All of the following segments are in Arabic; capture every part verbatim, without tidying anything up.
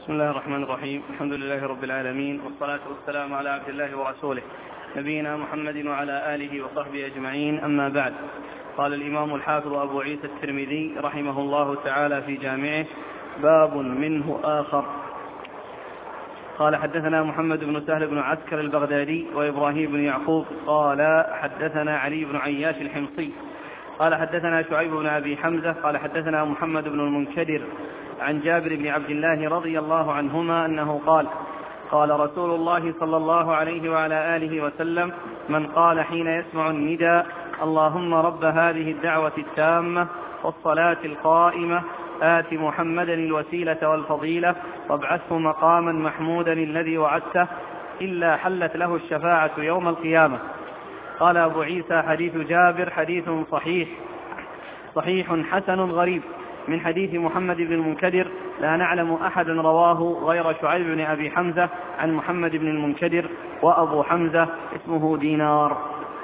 بسم الله الرحمن الرحيم. الحمد لله رب العالمين، والصلاة والسلام على عبد الله ورسوله نبينا محمد وعلى آله وصحبه أجمعين، أما بعد. قال الإمام الحافظ أبو عيسى الترمذي رحمه الله تعالى في جامعه: باب منه آخر. قال: حدثنا محمد بن سهل بن عسكر البغدادي وإبراهيم بن يعقوب قال حدثنا علي بن عياش الحمصي قال حدثنا شعيب بن أبي حمزة قال حدثنا محمد بن المنكدر عن جابر بن عبد الله رضي الله عنهما أنه قال: قال رسول الله صلى الله عليه وعلى آله وسلم: من قال حين يسمع النداء: اللهم رب هذه الدعوة التامة والصلاة القائمة آت محمدا الوسيلة والفضيلة وابعثه مقاما محمودا الذي وعدته، إلا حلت له الشفاعة يوم القيامة. قال أبو عيسى: حديث جابر حديث صحيح صحيح حسن غريب من حديث محمد بن المنكدر، لا نعلم أحد رواه غير شعيب بن أبي حمزة عن محمد بن المنكدر، وأبو حمزة اسمه دينار.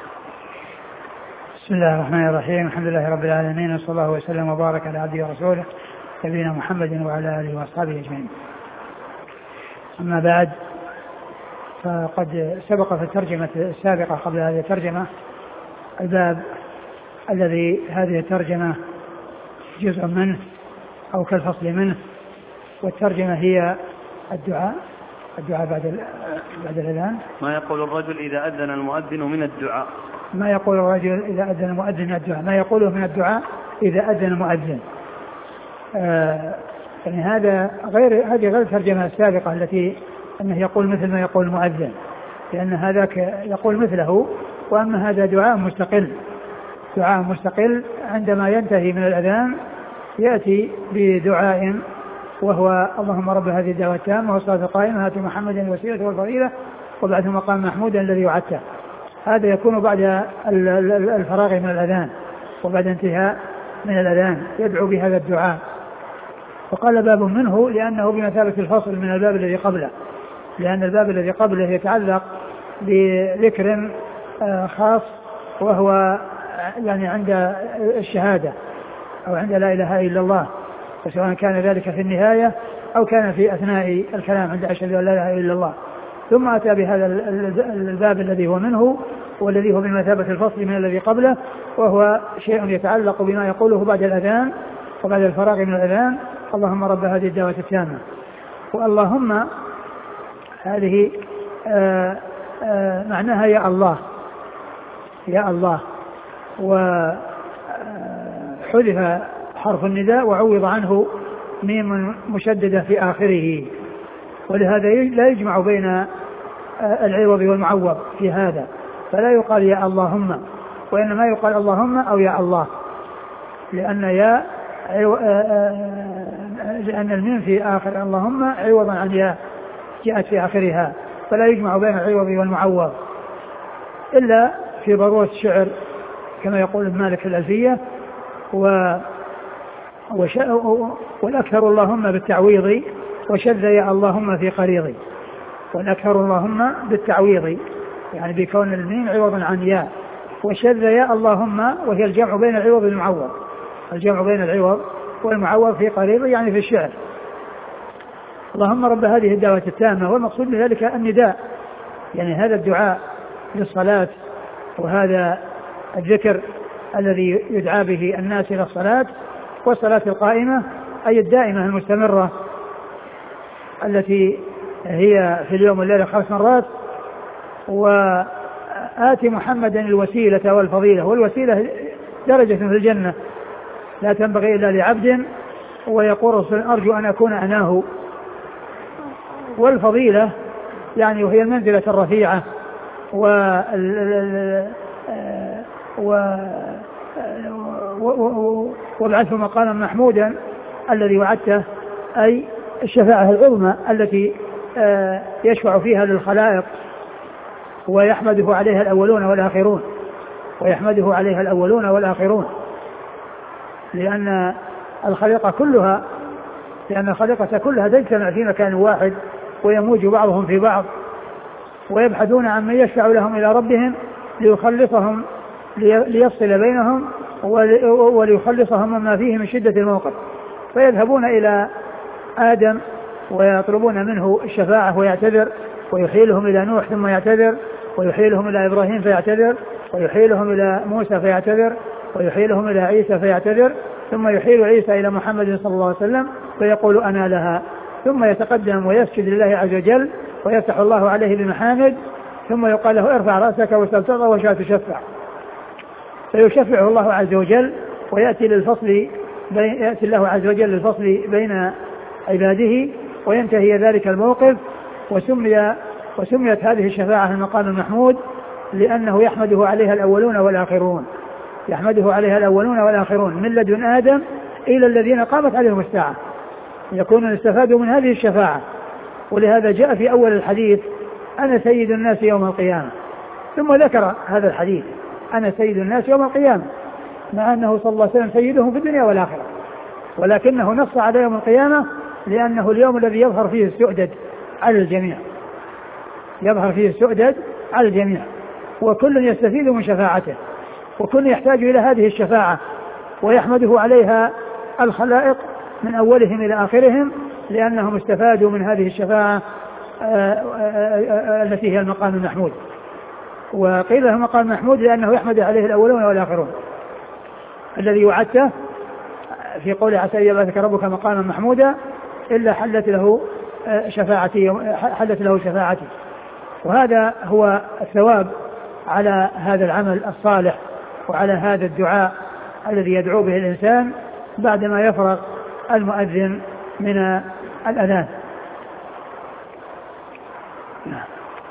بسم الله الرحمن الرحيم. الحمد لله رب العالمين، وصلى الله وسلم وبارك على عبده ورسوله نبينا محمد وعلى آله وأصحابه أجمعين. أما بعد، فقد سبق في الترجمة السابقة قبل هذه الترجمة الباب الذي هذه الترجمة جزء منه أو كالفصل منه، والترجمة هي الدعاء الدعاء بعد بعد الأذان. ما يقول الرجل إذا أذن المؤذن من الدعاء ما يقول الرجل إذا أذن المؤذن من الدعاء ما يقوله من الدعاء إذا أذن المؤذن. آه يعني هذا غير هذه غير الترجمة السابقة التي أنه يقول مثل ما يقول المؤذن، لأن هذاك يقول مثله، وأما هذا دعاء مستقل دعاء مستقل عندما ينتهي من الأذان يأتي بدعاء وهو: اللهم رب هذه الدعوة التامة والصلاة القائمة آت محمدا الوسيلة والفضيلة وابعثه مقام محمودا الذي وعدته. هذا يكون بعد الفراغ من الأذان وبعد انتهاء من الأذان يدعو بهذا الدعاء. وقال باب منه لأنه بمثابة الفصل من الباب الذي قبله، لأن الباب الذي قبله يتعلق بذكر خاص وهو يعني عند الشهادة أو عند لا إله إلا الله، وسواء كان ذلك في النهاية أو كان في أثناء الكلام عند أشهد أن لا إله إلا الله. ثم أتى بهذا الباب الذي هو منه والذي هو بمثابة الفصل من الذي قبله، وهو شيء يتعلق بما يقوله بعد الأذان وبعد الفراغ من الأذان: اللهم رب هذه الدعوة التامة. واللهم هذه آآ آآ معناها يا الله يا الله، وحذف حرف النداء وعوض عنه ميم مشددة في آخره، ولهذا لا يجمع بين العوض والمعوض في هذا، فلا يقال يا اللهم، وإنما يقال اللهم أو يا الله، لأن يا لأن الميم في آخر اللهم عوضا عن يا جاءت في آخرها، فلا يجمع بين العوض والمعوض إلا في ضرورة الشعر كما يقول ابن مالك في الألفية. و وش... والأكثر اللهم بالتعويض، وشذ يا اللهم في قريضي. والأكثر اللهم بالتعويض يعني بكون الميم عوضا عن يا، وشذ يا اللهم وهي الجمع بين العوض والمعوض الجمع بين العوض والمعوض في قريضي يعني في الشعر. اللهم رب هذه الدعوة التامة، والمقصود بذلك النداء، يعني هذا الدعاء للصلاة، وهذا الذكر الذي يدعى به الناس إلى الصلاة، والصلاة القائمة أي الدائمة المستمرة التي هي في اليوم والليلة خمس مرات. وآت محمدا الوسيلة والفضيلة، والوسيلة درجة في الجنة لا تنبغي إلا لعبد، ويقول رسول أرجو أن أكون أناه. والفضيلة يعني وهي المنزلة الرفيعة، و وابعثه مقاما محمودا الذي وعدته، أي الشفاعة العظمى التي يشفع فيها للخلائق ويحمده عليها الأولون والآخرون ويحمده عليها الأولون والآخرون لأن الخليقة كلها لأن الخليقة كلها تجتمع في مكان واحد، ويموج بعضهم في بعض، ويبحثون عن من يشفع لهم إلى ربهم ليخلصهم ليفصل بينهم وليخلصهم مما فيه من شدة الموقف، فيذهبون إلى آدم ويطلبون منه الشفاعة ويعتذر، ويحيلهم إلى نوح ثم يعتذر، ويحيلهم إلى إبراهيم فيعتذر، ويحيلهم إلى موسى فيعتذر، ويحيلهم إلى عيسى فيعتذر، ثم يحيل عيسى إلى محمد صلى الله عليه وسلم فيقول أنا لها، ثم يتقدم ويسجد لله عز وجل ويفتح الله عليه بمحامد، ثم يقال له ارفع رأسك وسل تعطى واشفع تشفع، فيشفعه الله عز وجل ويأتي للفصل بين يأتي الله عز وجل للفصل بين عباده، وينتهي ذلك الموقف. وسمي وسميت هذه الشفاعة المقام المحمود لأنه يحمده عليها الأولون والآخرون، يحمده عليها الأولون والآخرون من لدن آدم إلى الذين قامت عليهم الساعة، يكونون استفادوا من هذه الشفاعة. ولهذا جاء في أول الحديث أنا سيد الناس يوم القيامة، ثم ذكر هذا الحديث أنا سيد الناس يوم القيامة، مع أنه صلى الله عليه وسلم سيدهم في الدنيا والآخرة، ولكنه نص على يوم القيامة لأنه اليوم الذي يظهر فيه السؤدد على الجميع، يظهر فيه السؤدد على الجميع، وكل يستفيد من شفاعته، وكل يحتاج إلى هذه الشفاعة ويحمده عليها الخلائق من أولهم إلى آخرهم، لأنهم استفادوا من هذه الشفاعة التي هي المقام المحمود. وقيل له مقام محمود لأنه يحمد عليه الأولون والآخرون، الذي وعدته في قول عسى أن يبعثك ربك مقاما محمودا إلا حلت له شفاعتي حلت له شفاعتي. وهذا هو الثواب على هذا العمل الصالح وعلى هذا الدعاء الذي يدعو به الإنسان بعدما يفرغ المؤذن من الأذان. نعم.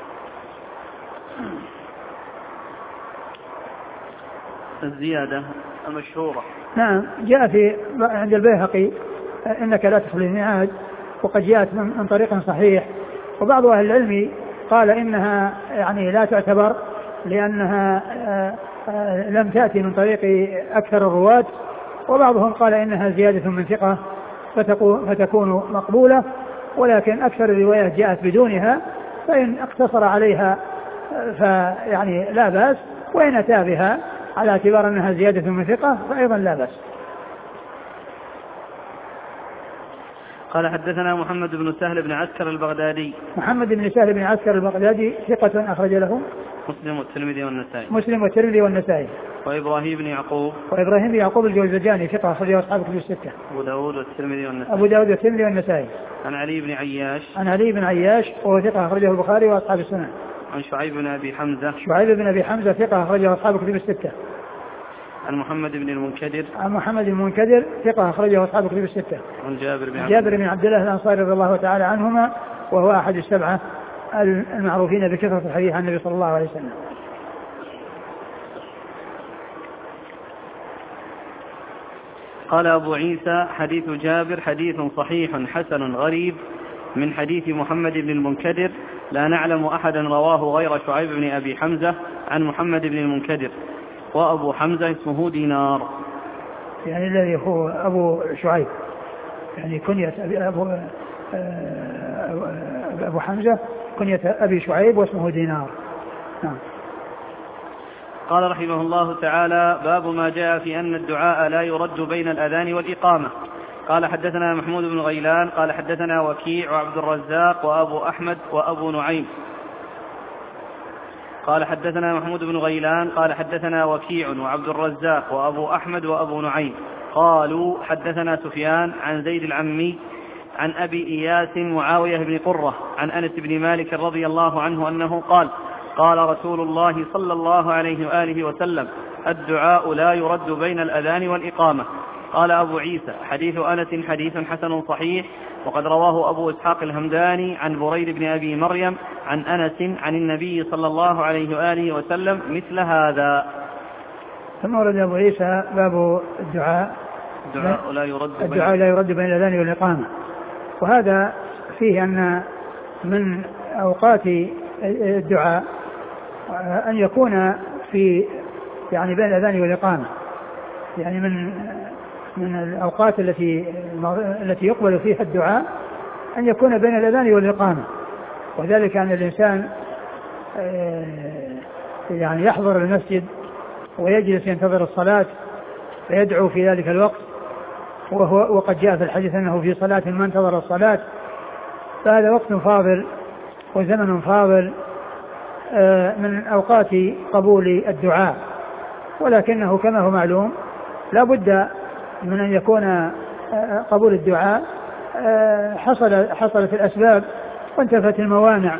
الزيادة المشهورة نعم جاء في عند البيهقي إنك لا تخلي الميعاد، وقد جاءت من طريق صحيح، وبعض أهل العلم قال إنها يعني لا تعتبر لأنها لم تأتي من طريق أكثر الرواة، وبعضهم قال إنها زيادة من ثقة فتكون مقبولة، ولكن أكثر الروايات جاءت بدونها، فإن اقتصر عليها فيعني لا بأس، وإن أتى بها على اعتبار أنها زيادة من ثقة فأيضا لا بأس. قال حدثنا محمد بن سهل بن عسكر البغدادي. محمد بن سهل بن عسكر البغدادي ثقة أخرج له مسلم والترمذي والنسائي. مسلم والترمذي والنسائي. وإبراهيم بن يعقوب. وإبراهيم بن يعقوب الجوزجاني ثقة أخرجه أصحاب الكتب الستة. أبو داود والترمذي والنسائي. أبو داود والترمذي والنسائي. عن علي بن عياش. عن علي بن عياش وهو ثقة أخرجه البخاري وأصحاب السنن. عن شعيب بن أبي حمزة. شعيب بن أبي حمزة ثقة أخرجه أصحاب الكتب الستة. عن محمد بن المنكدر. عن محمد بن المنكدر ثقة أخرجه أصحاب الكتب الستة. عن جابر بن جابر بن عبد الله الأنصاري رضي الله تعالى عنهما، وهو أحد السبعة المعروفين بكثرة الحديث عن النبي صلى الله عليه وسلم. قال أبو عيسى حديث جابر حديث صحيح حسن غريب من حديث محمد بن المنكدر، لا نعلم أحدا رواه غير شعيب بن أبي حمزة عن محمد بن المنكدر، وأبو حمزة اسمه دينار. يعني الذي هو أبو شعيب، يعني كنية أبو, أبو حمزة كنية أبي شعيب واسمه دينار. نعم. قال رحمه الله تعالى: باب ما جاء في أن الدعاء لا يرد بين الأذان والإقامة. قال حدثنا محمود بن غيلان قال حدثنا وكيع وعبد الرزاق وأبو أحمد وأبو نعيم. قال حدثنا محمود بن غيلان قال حدثنا وكيع وعبد الرزاق وأبو أحمد وأبو نعيم قالوا حدثنا سفيان عن زيد العمي عن أبي إياس معاوية بن قرة عن أنس بن مالك رضي الله عنه أنه قال: قال رسول الله صلى الله عليه وآله وسلم: الدعاء لا يرد بين الأذان والإقامة. قال أبو عيسى: حديث أنس حديث حسن صحيح، وقد رواه أبو إسحاق الهمداني عن بريد بن أبي مريم عن أنس عن النبي صلى الله عليه وآله وسلم مثل هذا. ثم ورد أبو عيسى باب الدعاء الدعاء لا يرد بين, الدعاء لا يرد بين الأذان والإقامة، وهذا فيه أن من أوقات الدعاء أن يكون في يعني بين الأذان والإقامة، يعني من من الأوقات التي التي يقبل فيها الدعاء أن يكون بين الأذان والإقامة، وذلك أن الإنسان يعني يحضر المسجد ويجلس ينتظر الصلاة فيدعو في ذلك الوقت، وهو وقد جاء في الحديث أنه في صلاة ما انتظر الصلاة فهذا وقت فاضل وزمن فاضل من أوقات قبول الدعاء، ولكنه كما هو معلوم لا بد من أن يكون قبول الدعاء حصل حصلت الأسباب وانتفت الموانع،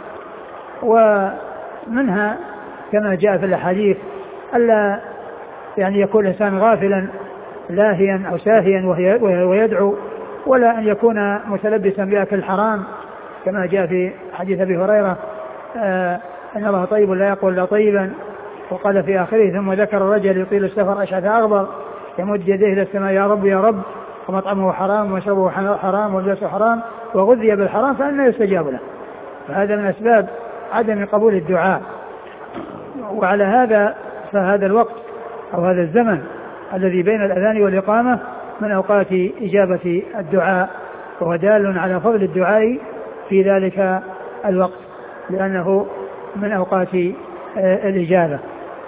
ومنها كما جاء في الأحاديث ألا يعني يكون الإنسان غافلا لاهيا أو ساهيا ويدعو، ولا أن يكون متلبسا بأكل الحرام كما جاء في حديث أبي هريرة آه أن الله طيب لا يقول لا طيبا، وقال في آخره ثم ذكر الرجل يطيل السفر أشعث أغبر يمد يديه إلى السماء يا رب يا رب ومطعمه حرام ومشربه حرام وملبسه حرام وغذي بالحرام فأنى يستجاب له. فهذا من أسباب عدم قبول الدعاء. وعلى هذا فهذا الوقت أو هذا الزمن الذي بين الأذان والإقامة من أوقات إجابة الدعاء، وهو دال على فضل الدعاء في ذلك الوقت لأنه من أوقات الإجابة.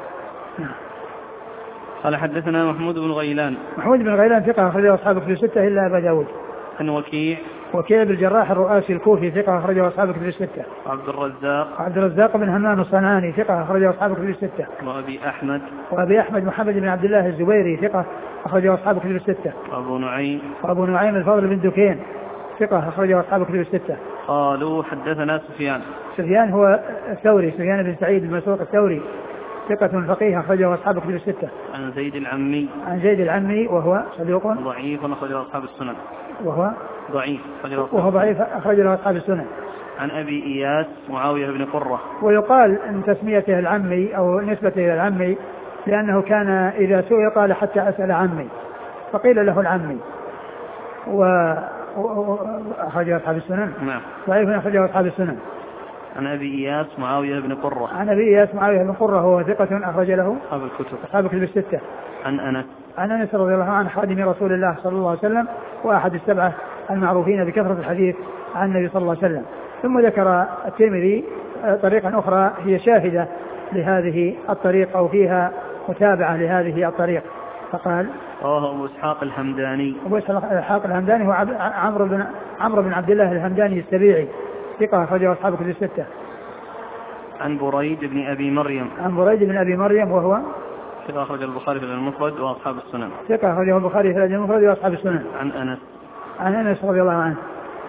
قال حدثنا محمود بن غيلان. محمود بن غيلان ثقة أخرجه أصحاب الكتب الستة إلا أبا داود. عن وكيع. وكيع بن الجراح الرؤاسي الكوفي ثقة أخرجه أصحاب الكتب الستة. عبد الرزاق. عبد الرزاق بن همام الصنعاني ثقة أخرجه أصحاب الكتب الستة. وأبي أحمد. وأبي أحمد محمد بن عبد الله الزبيري ثقة أخرجه أصحاب الكتب الستة. وأبو نعيم. وأبو نعيم الفضل بن دكين ثقة أخرجه أصحاب الكتب الستة. قالوا حدثنا سفيان. سفيان هو الثوري سفيان بن سعيد بن مسروق الثوري ثقة فقيه أخرجه أصحاب الكتب الستة. عن زيد العمي. عن زيد العمي وهو صدوق ضعيف أخرجه أصحاب السنن. وهو ضعيف وهو ضعيف أخرجه أصحاب السنن. عن أبي إياس معاوية بن قرة. ويقال أن تسميته العمي أو نسبته إلى العمي لأنه كان إذا سئل قال حتى أسأل عمي فقيل له العمي. وأخرجه أصحاب السنن. نعم. ضعيف أخرجه أصحاب السنن. عن أبي إياس معاوية بن قرة. عن أبي إياس معاوية بن قرة هو ثقة أخرج له أصحاب الكتب. أصحاب الكتب الستة. عن أنس. عن أنس رضي الله عنه خادم رسول الله صلى الله عليه وسلم وأحد السبعة المعروفين بكثرة الحديث عن النبي صلى الله عليه وسلم. ثم ذكر الترمذي طريقا أخرى هي شاهدة لهذه الطريق أو فيها متابعة لهذه الطريق فقال رواه أبو إسحاق الهمداني. أبو إسحاق الهمداني هو عمرو بن عمرو بن عبد الله الهمداني السبيعي ثقة أخرجه أصحاب الكتب الستة. عن بريد بن أبي مريم. عن بريد بن أبي مريم وهو ثقة أخرجه البخاري في المفرد وأصحاب السنن. ثقة أخرجه البخاري في المفرد وأصحاب السنن. عن أنس. عن أنس رضي الله عنه.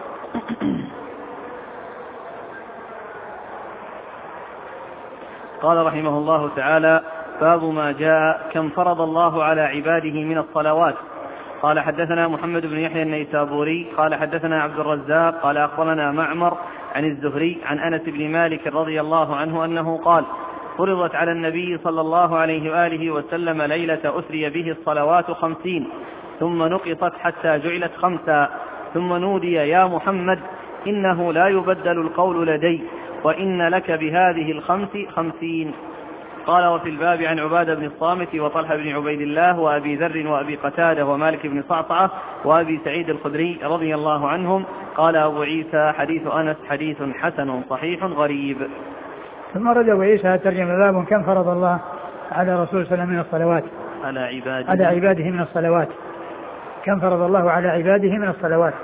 قال رحمه الله تعالى باب ما جاء كم فرض الله على عباده من الصلوات. قال حدثنا محمد بن يحيى النيسابوري قال حدثنا عبد الرزاق قال أخبرنا معمر عن الزهري عن أنس بن مالك رضي الله عنه أنه قال فرضت على النبي صلى الله عليه وآله وسلم ليلة أسري به الصلوات خمسين ثم نقصت حتى جعلت خمسا ثم نودي يا محمد إنه لا يبدل القول لدي وإن لك بهذه الخمس خمسين. قال وفي الباب عن عبادة بن الصامت وطلحة بن عبيد الله وأبي ذر وأبي قتادة ومالك بن صعصعة وأبي سعيد الخدري رضي الله عنهم. قال أبو عيسى حديث أنس حديث حسن صحيح غريب. ثم رد أبو عيسى ترجم باب كم فرض الله على رسول صلى الله عليه وسلم من الصلوات على عباده على عباده من الصلوات كم فرض الله على عباده من الصلوات.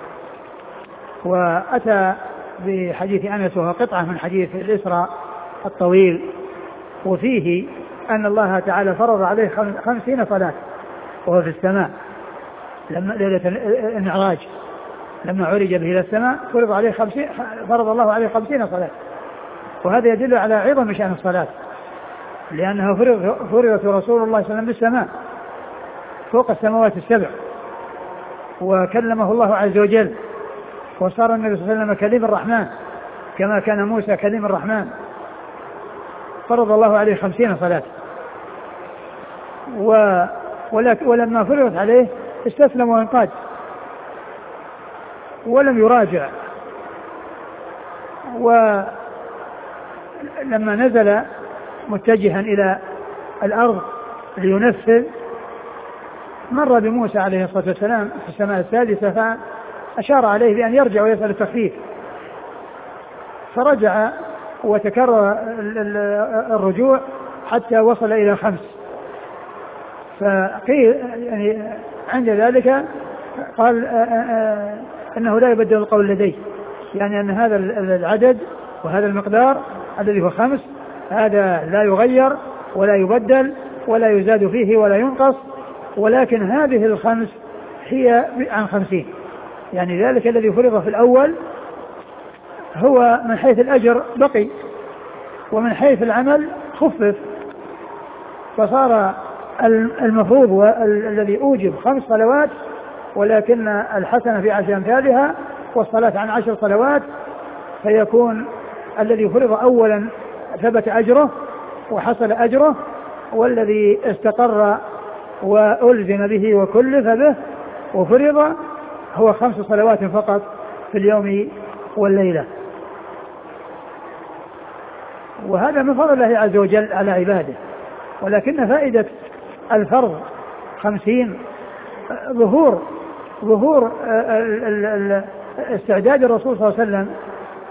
وأتى بحديث أنس وهو قطعة من حديث الإسراء الطويل وفيه أن الله تعالى فرض عليه خمسين صلاة وهو في السماء لما ليلة المعراج لما عرج به إلى السماء فرض عليه خمسين فرض الله عليه خمسين صلاة. وهذا يدل على عظم شأن الصلاة لأنه فرض فرضت رسول الله صلى الله عليه وسلم بالسماء فوق السماوات السبع وكلمه الله عز وجل وصار النبي صلى الله عليه وسلم كليم الرحمن كما كان موسى كليم الرحمن. فرض الله عليه خمسين صلاة و... ولما فرضت عليه استسلم وانقاد ولم يراجع. ولما نزل متجها إلى الأرض لينفذ مر بموسى عليه الصلاة والسلام في السماء السادسة فأشار عليه بأن يرجع ويسأل التخفيف فرجع وتكرر الرجوع حتى وصل إلى خمس. فقيل يعني عند ذلك قال إنه لا يبدل القول لدي يعني أن هذا العدد وهذا المقدار الذي هو خمس هذا لا يغير ولا يبدل ولا يزاد فيه ولا ينقص، ولكن هذه الخمس هي عن خمسين. يعني ذلك الذي فرض في الأول هو من حيث الأجر بقي، ومن حيث العمل خفف، فصار المفروض والذي أوجب خمس صلوات، ولكن الحسنة في عشر أمثالها والصلاة عن عشر صلوات، فيكون الذي فرض أولا ثبت أجره وحصل أجره، والذي استقر وألزم به وكلف به وفرض هو خمس صلوات فقط في اليوم والليلة. وهذا من فضل الله عز وجل على عباده. ولكن فائدة الفرض خمسين ظهور ظهور استعداد الرسول صلى الله عليه وسلم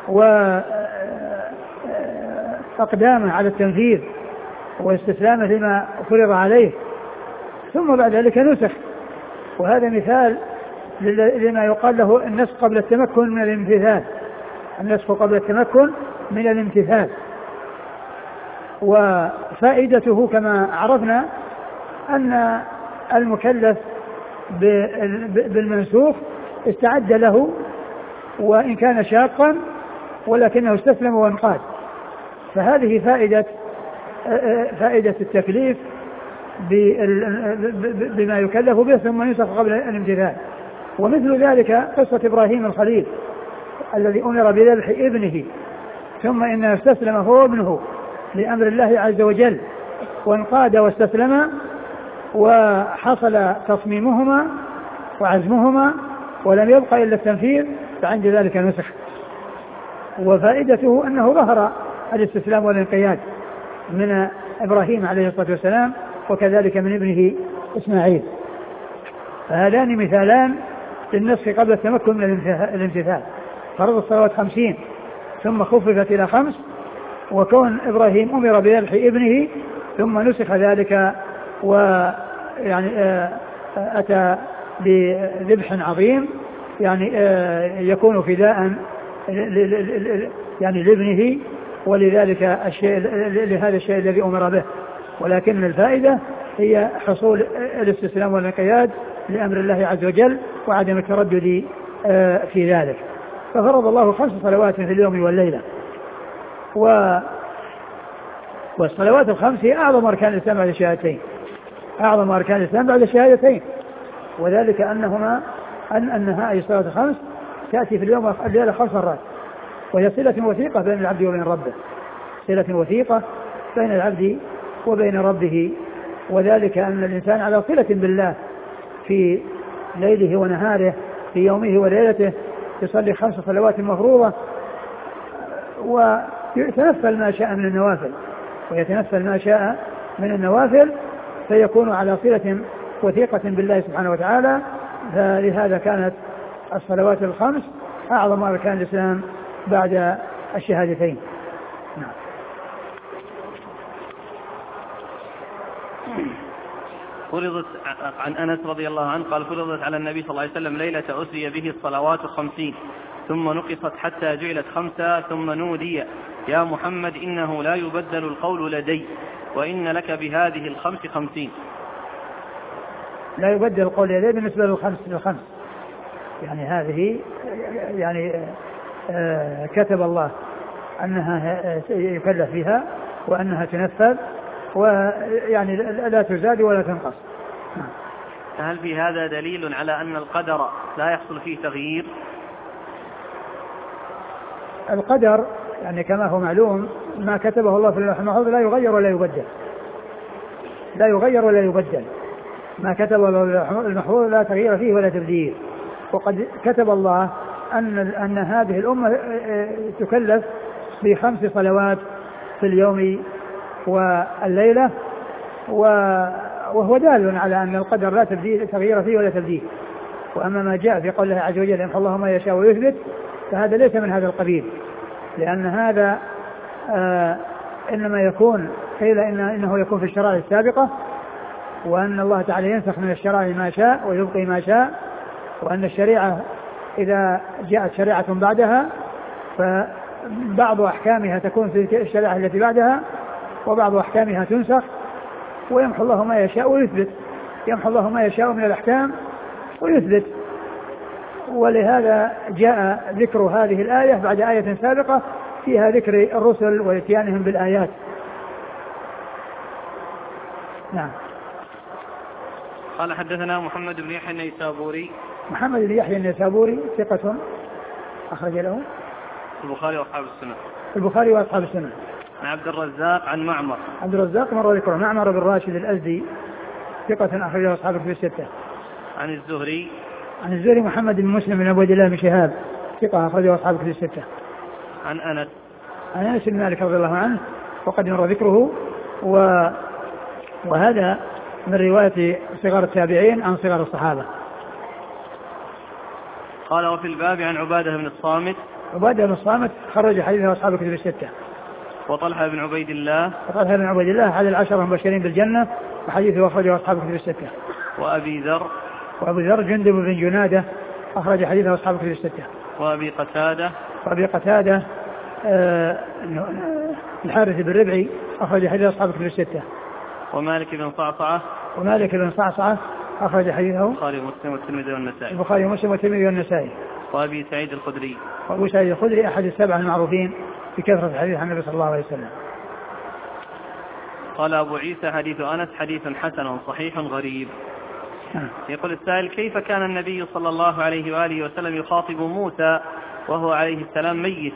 وأقدامه على التنفيذ واستسلامه لما فرض عليه، ثم بعد ذلك نسخ. وهذا مثال لما يقال له النسخ قبل التمكن من الامتثال، النسخ قبل التمكن من الامتثال. وفائدته كما عرفنا أن المكلف بالمنسوخ استعد له وإن كان شاقا ولكنه استسلم وانقاد. فهذه فائدة فائدة التكليف بما يكلف به ثم ينسخ قبل الامتثال. ومثل ذلك قصة إبراهيم الخليل الذي أمر بذبح ابنه ثم إنه استسلم هو ابنه لأمر الله عز وجل وانقاد واستسلم، وحصل تصميمهما وعزمهما ولم يبقى إلا التنفيذ، فعند ذلك نسخ. وفائدته أنه ظهر الاستسلام والانقياد من إبراهيم عليه الصلاة والسلام وكذلك من ابنه إسماعيل. فهذان مثالان للنسخ قبل التمكن من الامتثال. فرض الصلوات خمسين ثم خففت إلى خمس، وكون إبراهيم أمر بذبح ابنه ثم نسخ ذلك ويعني أتى بذبح عظيم يعني يكون فداء يعني لابنه، ولذلك الشيء لهذا الشيء الذي أمر به. ولكن الفائدة هي حصول الاستسلام والانقياد لأمر الله عز وجل وعدم التردد في ذلك. ففرض الله خمس صلوات في اليوم والليلة، و والصلوات الخمس هي أعظم أركان الإسلام بعد الشهادتين، أعظم أركان الإسلام بعد الشهادتين، وذلك أنهما أن أنها أي الصلوات الخمس تأتي في اليوم والليلة خمس مرات، وهي صلة وثيقة بين العبد وبين ربه، صلة وثيقة بين العبد وبين ربه. وذلك أن الإنسان على صلة بالله في ليله ونهاره، في يومه وليلته، يصلي خمس صلوات مفروضة ويتنفل ما شاء من النوافل ويتنفل ما شاء من النوافل فيكون على صلة وثيقة بالله سبحانه وتعالى. فلهذا كانت الصلوات الخمس أعظم أركان الإسلام بعد الشهادتين. نعم. فرضت عن أنس رضي الله عنه قال فرضت على النبي صلى الله عليه وسلم ليلة أسري به الصلوات خمسين ثم نقصت حتى جعلت خمسة ثم نودي يا محمد إنه لا يبدل القول لدي وإن لك بهذه الخمس خمسين. لا يبدل القول لدي بالنسبة للخمس للخمس يعني هذه يعني آه كتب الله أنها يكلف بها وأنها تنفذ ويعني لا تزاد ولا تنقص. هل في هذا دليل على أن القدر لا يحصل فيه تغيير؟ القدر يعني كما هو معلوم ما كتبه الله في اللوح المحفوظ لا يغير ولا يبدل، لا يغير ولا يبدل. ما كتبه المحفوظ لا تغيير فيه ولا تبديل. وقد كتب الله أن أن هذه الأمة تكلف بخمس صلوات في اليوم والليلة، وهو دال على أن القدر لا تبديل تغيير فيه ولا تبديل. وأما ما جاء في قوله عز وجل يمحو الله ما يشاء ويثبت فهذا ليس من هذا القبيل، لأن هذا آه إنما يكون قيل إن إنه يكون في الشرائع السابقة، وأن الله تعالى ينسخ من الشرائع ما شاء ويبقي ما شاء، وأن الشريعة إذا جاءت شريعة بعدها فبعض أحكامها تكون في الشريعة التي بعدها وبعض أحكامها تنسخ، ويمحو الله ما يشاء ويثبت، يمحو الله ما يشاء من الأحكام ويثبت. ولهذا جاء ذكر هذه الآية بعد آية سابقة فيها ذكر الرسل وإتيانهم بالآيات. نعم. قال حدثنا محمد بن يحيى النيسابوري. محمد بن يحيى النيسابوري ثقة أخرج له البخاري وأصحاب السنة. البخاري وأصحاب السنة. عن عبد الرزاق عن معمر. عبد الرزاق مر ذكره. معمر بن راشد الأزدي ثقة أخرج له أصحاب الكتب الستة. عن الزهري. عن الزهري محمد بن مسلم بن عبد الله بن شهاب ثقة أخرج له أصحاب الكتب الستة. عن أنس. عن أنس بن مالك رضي الله عنه وقد مر ذكره. و... وهذا من رواية صغار التابعين عن صغار الصحابة. قال وفي الباب عن عبادة بن الصامت. عبادة بن الصامت خرج حديثه أصحاب الكتب الستة. وطلحة بن عبيد الله. وطلحة بن عبيد الله أحد العشرة المبشرين بالجنة وحديثه أخرجه أصحاب الكتب الستة. وأبي ذر. وأبي ذر جندب بن جنادة أخرج حديثه أصحاب الكتب الستة. وأبي قتادة. وأبي قتادة آه الحارث بن ربعي أخرج حديث أصحاب الكتب الستة. ومالك بن صعصعة. ومالك بن صعصعة أخرج حديثه البخاري ومسلم والترمذي والنسائي. البخاري ومسلم والترمذي والنسائي. وأبي سعيد الخدري. وأبو سعيد الخدري أحد السبعة المعروفين بكثرة الحديث عن النبي صلى الله عليه وسلم. قال أبو عيسى حديث أنس حديث حسن صحيح غريب. يقول السائل كيف كان النبي صلى الله عليه وآله وسلم يخاطب موسى وهو عليه السلام ميت؟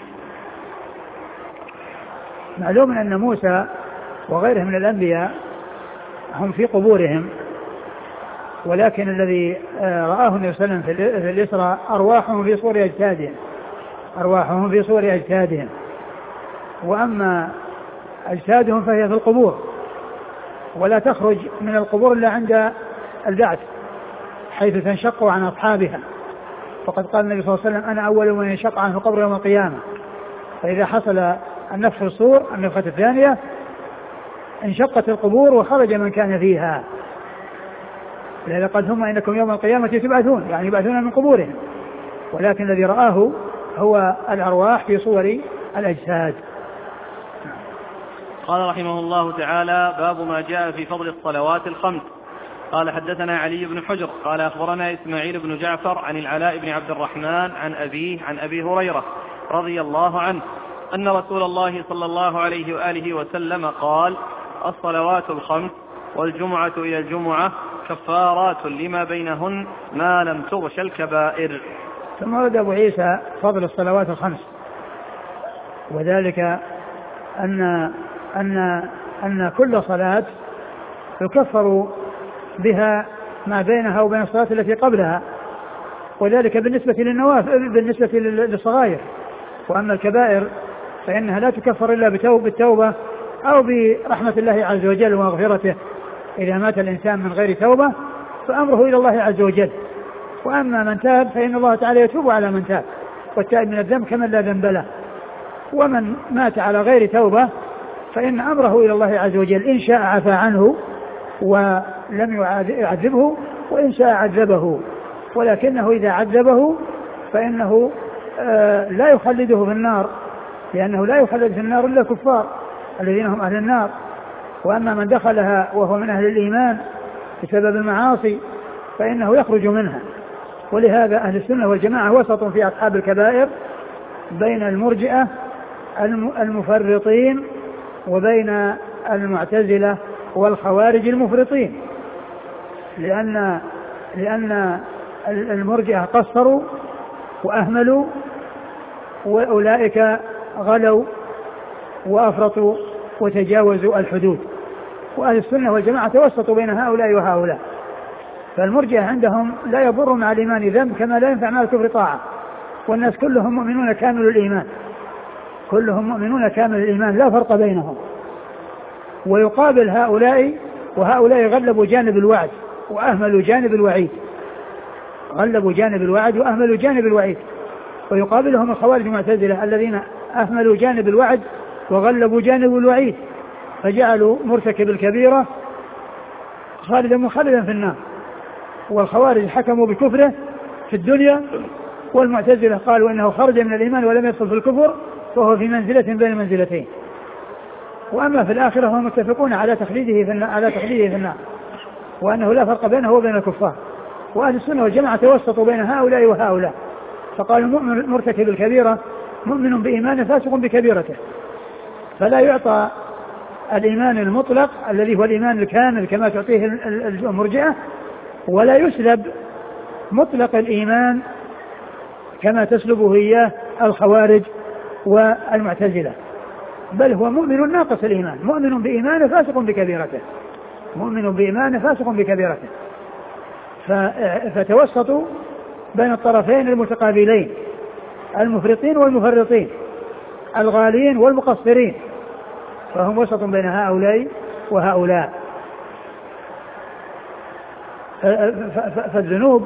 معلوم أن موسى وغيره من الأنبياء هم في قبورهم، ولكن الذي رآه النبي صلى الله عليه وسلم في الإسراء أرواحهم في صور أجسادهم أرواحهم في صور أجسادهم وأما أجسادهم فهي في القبور ولا تخرج من القبور إلا عند البعث حيث تنشق عن أصحابها. فقد قال النبي صلى الله عليه وسلم أنا أول من ينشق عنه القبر يوم القيامة، فإذا حصل النفخ في الصور النفخة الثانية انشقت القبور وخرج من كان فيها. لذا قد هم إنكم يوم القيامة تبعثون، يعني يبعثون من قبورهم، ولكن الذي رآه هو الأرواح في صور الأجساد. قال رحمه الله تعالى باب ما جاء في فضل الصلوات الخمس. قال حدثنا علي بن حجر قال أخبرنا إسماعيل بن جعفر عن العلاء بن عبد الرحمن عن أبيه عن أبي هريرة رضي الله عنه أن رسول الله صلى الله عليه وآله وسلم قال الصلوات الخمس والجمعة إلى الجمعة كفارات لما بينهن ما لم تغش الكبائر. ثم ورد أبو عيسى فضل الصلوات الخمس، وذلك أن أن أن كل صلاة يكفر بها ما بينها وبين الصلاة التي قبلها، وذلك بالنسبة للنوافل بالنسبة للصغائر. وأما الكبائر فإنها لا تكفر إلا بالتوبة أو برحمة الله عز وجل ومغفرته. إذا مات الإنسان من غير توبة فأمره إلى الله عز وجل، وأما من تاب فإن الله تعالى يتوب على من تاب، والتائب من الذنب كمن لا ذنب له. ومن مات على غير توبة فإن أمره إلى الله عز وجل، إن شاء عفى عنه ولم يعذبه وإن شاء عذبه، ولكنه إذا عذبه فإنه آه لا يخلده في النار، لأنه لا يخلد في النار إلا الكفار الذين هم أهل النار. وأما من دخلها وهو من أهل الإيمان بسبب المعاصي فإنه يخرج منها. ولهذا أهل السنة والجماعة وسط في أصحاب الكبائر بين المرجئة المفرطين وبين المعتزلة والخوارج المفرطين، لأن لأن المرجئة قصروا وأهملوا، وأولئك غلوا وأفرطوا وتجاوزوا الحدود. وأهل السنة والجماعة توسطوا بين هؤلاء وهؤلاء. فالمرجئة عندهم لا يضر مع الإيمان ذنب كما لا ينفع مع الكفر طاعة، والناس كلهم مؤمنون كامل الإيمان، كلهم مؤمنون كامل الإيمان لا فرق بينهم. ويقابل هؤلاء وهؤلاء غلبوا جانب الوعد وأهملوا جانب الوعيد، غلبوا جانب الوعد وأهملوا جانب الوعيد. ويقابلهم الخوارج المعتزلة الذين أهملوا جانب الوعد وغلبوا جانب الوعيد، فجعلوا مرتكب الكبيرة خالدا مخلدا في النار. والخوارج حكموا بكفره في الدنيا والمعتزلة قالوا إنه خرج من الإيمان ولم يدخل في الكفر فهو في منزلة بين المنزلتين. وأما في الآخرة هم متفقون على تخليده في النار على تخليده في النار وأنه لا فرق بينه وبين الكفار. وأهل السنة والجماعة توسطوا بين هؤلاء وهؤلاء فقالوا المؤمن مرتكب الكبيرة مؤمن بإيمانه فاسق بكبيرته، فلا يعطى الإيمان المطلق الذي هو الإيمان الكامل كما تعطيه المرجئة، ولا يسلب مطلق الإيمان كما تسلبه إياه الخوارج والمعتزلة، بل هو مؤمن ناقص الإيمان مؤمن بإيمانه فاسق بكبيرته مؤمن بإيمانه فاسق بكبيرته. فتوسطوا بين الطرفين المتقابلين المفرطين والمفرطين الغالين والمقصرين، فهم وسط بين هؤلاء وهؤلاء. فالذنوب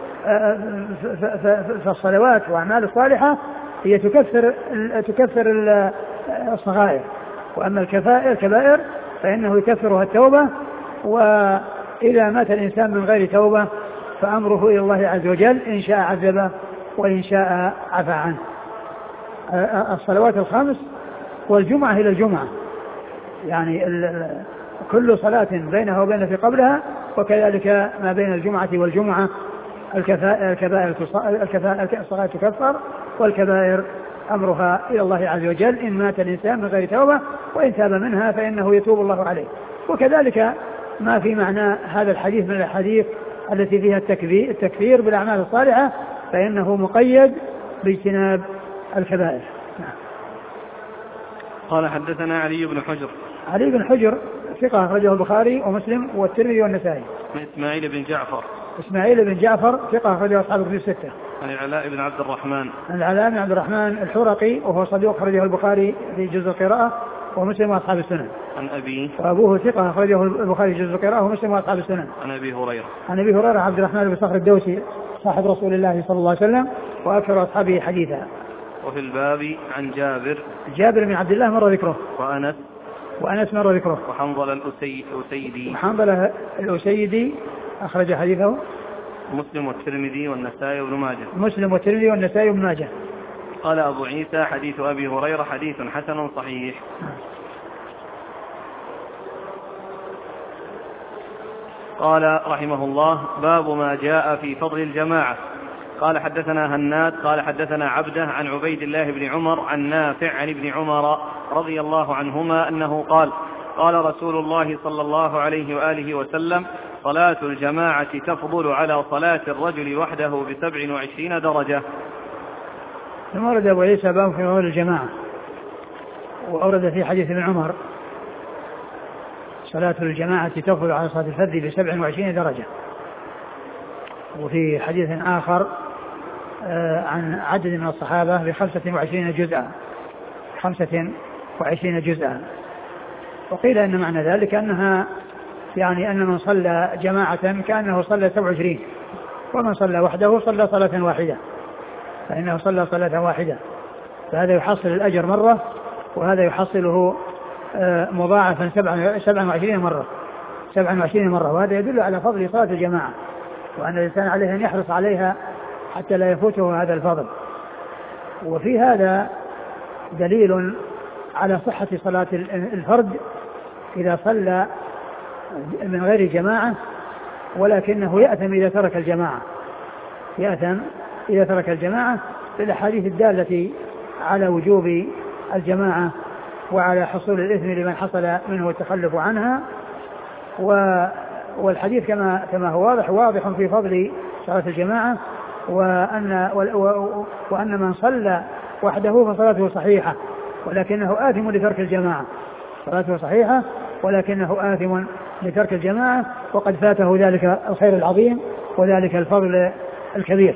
فالصلوات وأعمال الصالحة هي تكفر تكفر الصغائر، وأما الكبائر فإنه يكفرها التوبة، وإذا مات الإنسان من غير توبة فأمره إلى الله عز وجل إن شاء عذبه وإن شاء عفى عنه. الصلوات الخمس والجمعة إلى الجمعة يعني كل صلاة بينها وبين التي قبلها، وكذلك ما بين الجمعة والجمعة الكبائر الصلاة تكفر، والكبائر أمرها إلى الله عز وجل إن مات الإنسان من غير توبة، وإن تاب منها فإنه يتوب الله عليه. وكذلك ما في معنى هذا الحديث من الحديث التي فيها التكفير بالأعمال الصالحة فإنه مقيد باجتناب الكبائر. قال حدثنا علي بن حجر. علي بن حجر ثقة أخرجه البخاري ومسلم والترمذي والنسائي. إسماعيل بن جعفر. إسماعيل بن جعفر ثقة أخرجه أصحاب الكتب الستة. عن العلاء بن عبد الرحمن. عن العلاء بن عبد الرحمن الحرقي وهو صدوق أخرجه البخاري في جزء القراءة ومسلم وأصحاب السنن. عن أبيه. وأبوه ثقة أخرجه البخاري في جزء القراءة ومسلم وأصحاب السنن. عن أبي هريرة. عن أبي هريرة عبد الرحمن بن صخر الدوسي صاحب رسول الله صلى الله عليه وسلم وأكثر أصحابه حديثا. وفي الباب عن جابر. جابر بن عبد الله مر ذكره. وأنس. وأنس مر ذكره. وحنظل الأسيدي. وحنظل الأسيدي أخرج حديثه مسلم والترمذي والنسائي وابن ماجه. مسلم والترمذي والنسائي وابن ماجه. قال أبو عيسى حديث أبي هريرة حديث حسن صحيح. قال رحمه الله باب ما جاء في فضل الجماعة. قال حدثنا هناد قال حدثنا عبده عن عبيد الله بن عمر عن نافع عن ابن عمر رضي الله عنهما أنه قال قال رسول الله صلى الله عليه وآله وسلم صلاة الجماعة تفضل على صلاة الرجل وحده بسبع وعشرين درجة. ثم ورد أبو عيسى باب في فضل الجماعة، وأورد في حديث ابن عمر صلاة الجماعة تفضل على صلاة الفذ بسبع وعشرين درجة. وفي حديث آخر عن عدد من الصحابة بخمسة وعشرين جزءا خمسة وعشرين جزءا. وقيل أن معنى ذلك أنها يعني أن من صلى جماعة كأنه صلى سبع وعشرين، ومن صلى وحده صلى صلاة واحدة، فإنه صلى صلاة واحدة، فهذا يحصل الأجر مرة وهذا يحصله مضاعفا سبعا وعشرين مرة سبعا وعشرين مرة. وهذا يدل على فضل صلاة الجماعة، وأن الإنسان عليه أن يحرص عليها حتى لا يفوته هذا الفضل. وفي هذا دليل على صحة صلاة الفرد إذا صلى من غير جماعة، ولكنه يأثم إذا ترك الجماعة يأثم إذا ترك الجماعة بالأحاديث الدالة على وجوب الجماعة وعلى حصول الإثم لمن حصل منه التخلف عنها. والحديث كما كما هو واضح واضح في فضل صلاة الجماعة، وأن وأن من صلى وحده فصلاته صحيحة ولكنه آثم لترك الجماعة صلاته صحيحة ولكنه آثم لترك الجماعة، وقد فاته ذلك الخير العظيم وذلك الفضل الكبير.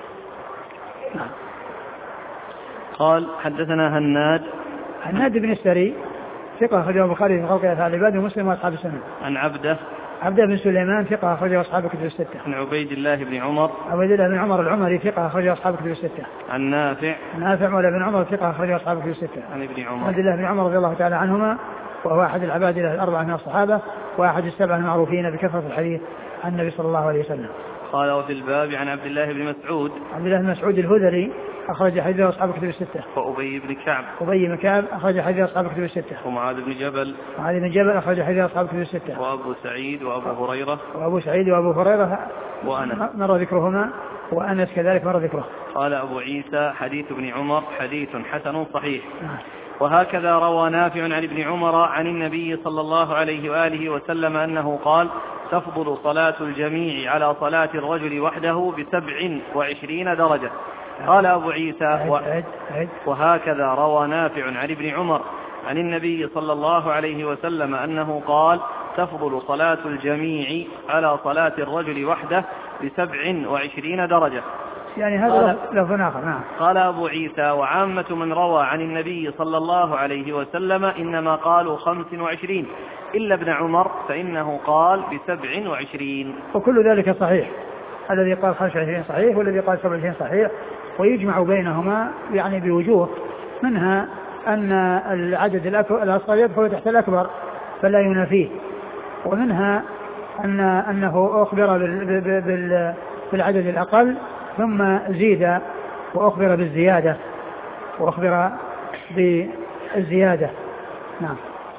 قال حدثنا هناد. هناد بن السري ثقة أخرجه البخاري في خلق أفعال العباد ومسلم وأصحاب السنن. عن عبده. عبده بن سليمان ثقة أخرجه أصحاب الكتب الستة. عن عبيد الله بن عمر. عبيد الله بن عمر العمري ثقة أخرجه أصحاب الكتب الستة. عن نافع. نافع ولا بن عمر ثقة أخرجه أصحاب الكتب الستة. عن ابن عمر. عبد الله بن عمر رضي الله تعالى عنهما، وهو أحد العباد الأربعة من الصحابة وأحد السبعة المعروفين بكثرة الحديث عن النبي صلى الله عليه وسلم. قال وفي الباب عن عبد الله بن مسعود. عبد الله بن مسعود الهذلي أخرج حديث أصحاب الكتب الستة. وأبي بن كعب. أبي بن كعب أخرج حديث أصحاب الكتب الستة. ومعاذ بن جبل. معاذ بن جبل أخرج حديث أصحاب الكتب الستة. وأبو سعيد وأبو هريرة. وأبو سعيد وأبو هريرة وأنس مر ذكرهما، وأنس كذلك مر ذكره. قال أبو عيسى حديث ابن عمر حديث حسن صحيح. وهكذا روى نافع عن ابن عمر عن النبي صلى الله عليه وآله وسلم أنه قال تفضل صلاة الجميع على صلاة الرجل وحده بسبع وعشرين درجة. قال أبو عيسى وهكذا روى نافع عن ابن عمر عن النبي صلى الله عليه وسلم أنه قال تفضل صلاة الجميع على صلاة الرجل وحده بسبع وعشرين درجة. يعني هذا لفظ آخر. نعم. قال أبو عيسى وعامة من روى عن النبي صلى الله عليه وسلم إنما قالوا خمس وعشرين إلا ابن عمر فإنه قال بسبع وعشرين. وكل ذلك صحيح، الذي قال خمس وعشرين صحيح والذي قال سبع وعشرين صحيح، ويجمع بينهما يعني بوجوه، منها أن العدد الأصغر يدخل تحت الأكبر فلا ينافيه، ومنها أن أنه أخبر بالعدد الأقل ثم زيد وأخبر بالزيادة وأخبر بالزيادة. نعم.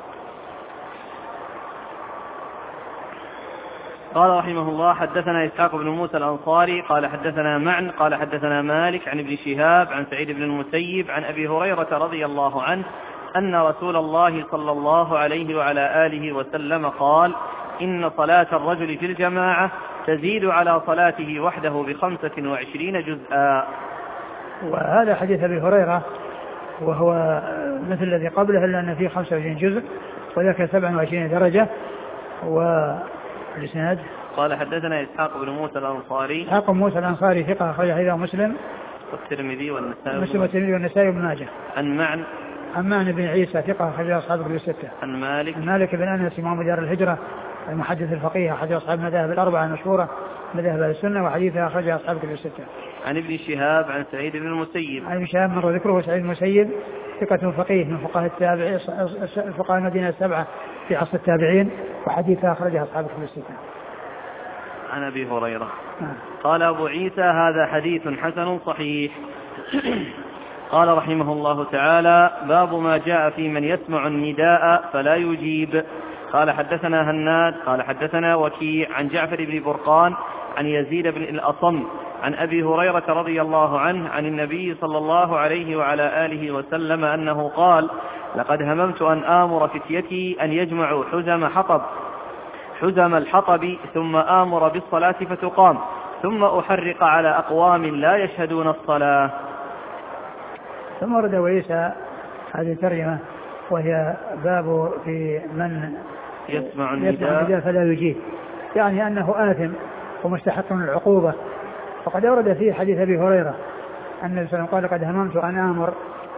قال رحمه الله حدثنا إسحاق بن موسى الأنصاري قال حدثنا معن قال حدثنا مالك عن ابن شهاب عن سعيد بن المسيب عن أبي هريرة رضي الله عنه أن رسول الله صلى الله عليه وعلى آله وسلم قال إن صلاة الرجل في الجماعة تزيد على صلاته وحده بخمسة وعشرين جزءا. وهذا حديث أبي هريرة وهو مثل الذي قبله إلا أن فيه خمسة وعشرين جزء وذاك سبعة وعشرين درجة. والإسناد قال حدثنا إسحاق بن موسى الأنصاري. إسحاق بن موسى الأنصاري ثقة أخرج حديثه مسلم والترمذي والنسائي مسلم والترمذي والنسائي وابن ماجه. عن معن عن معن بن عيسى ثقة أخرج أصحاب الكتب الستة. عن مالك عن مالك بن أنس إمام دار الهجرة المحدث الفقيه أحد أصحاب المذاهب الأربعة المشهورة مذاهب السنة وحديثه أخرج أصحاب الكتب الستة. عن ابن شهاب عن سعيد بن المسيب. عن ابن شهاب مر ذكره سعيد بن المسيب ثقة فقيه من فقهاء التابعين فقهاء المدينة السبعة في عصر التابعين وحديثه أخرجه أصحاب الكتب الستة. عن أبي هريرة نعم. قال أبو عيسى هذا حديث حسن صحيح. قال رحمه الله تعالى باب ما جاء في من يسمع النداء فلا يجيب. قال حدثنا هناد قال حدثنا وكيع عن جعفر بن برقان عن يزيد بن الأصم عن أبي هريرة رضي الله عنه عن النبي صلى الله عليه وعلى آله وسلم أنه قال لقد هممت أن آمر فتيتي أن يجمعوا حزم حطب حزم الحطب ثم آمر بالصلاة فتقام ثم أحرق على أقوام لا يشهدون الصلاة. ثم ورد وعيسى هذه الترجمة وهي باب في من يسمع النداء فلا يجيب، يعني أنه آثم ومستحق من العقوبة. فقد ورد فيه حديث أبي هريرة أن النبي صلى الله عليه وسلم قال لقد هممت أن آمر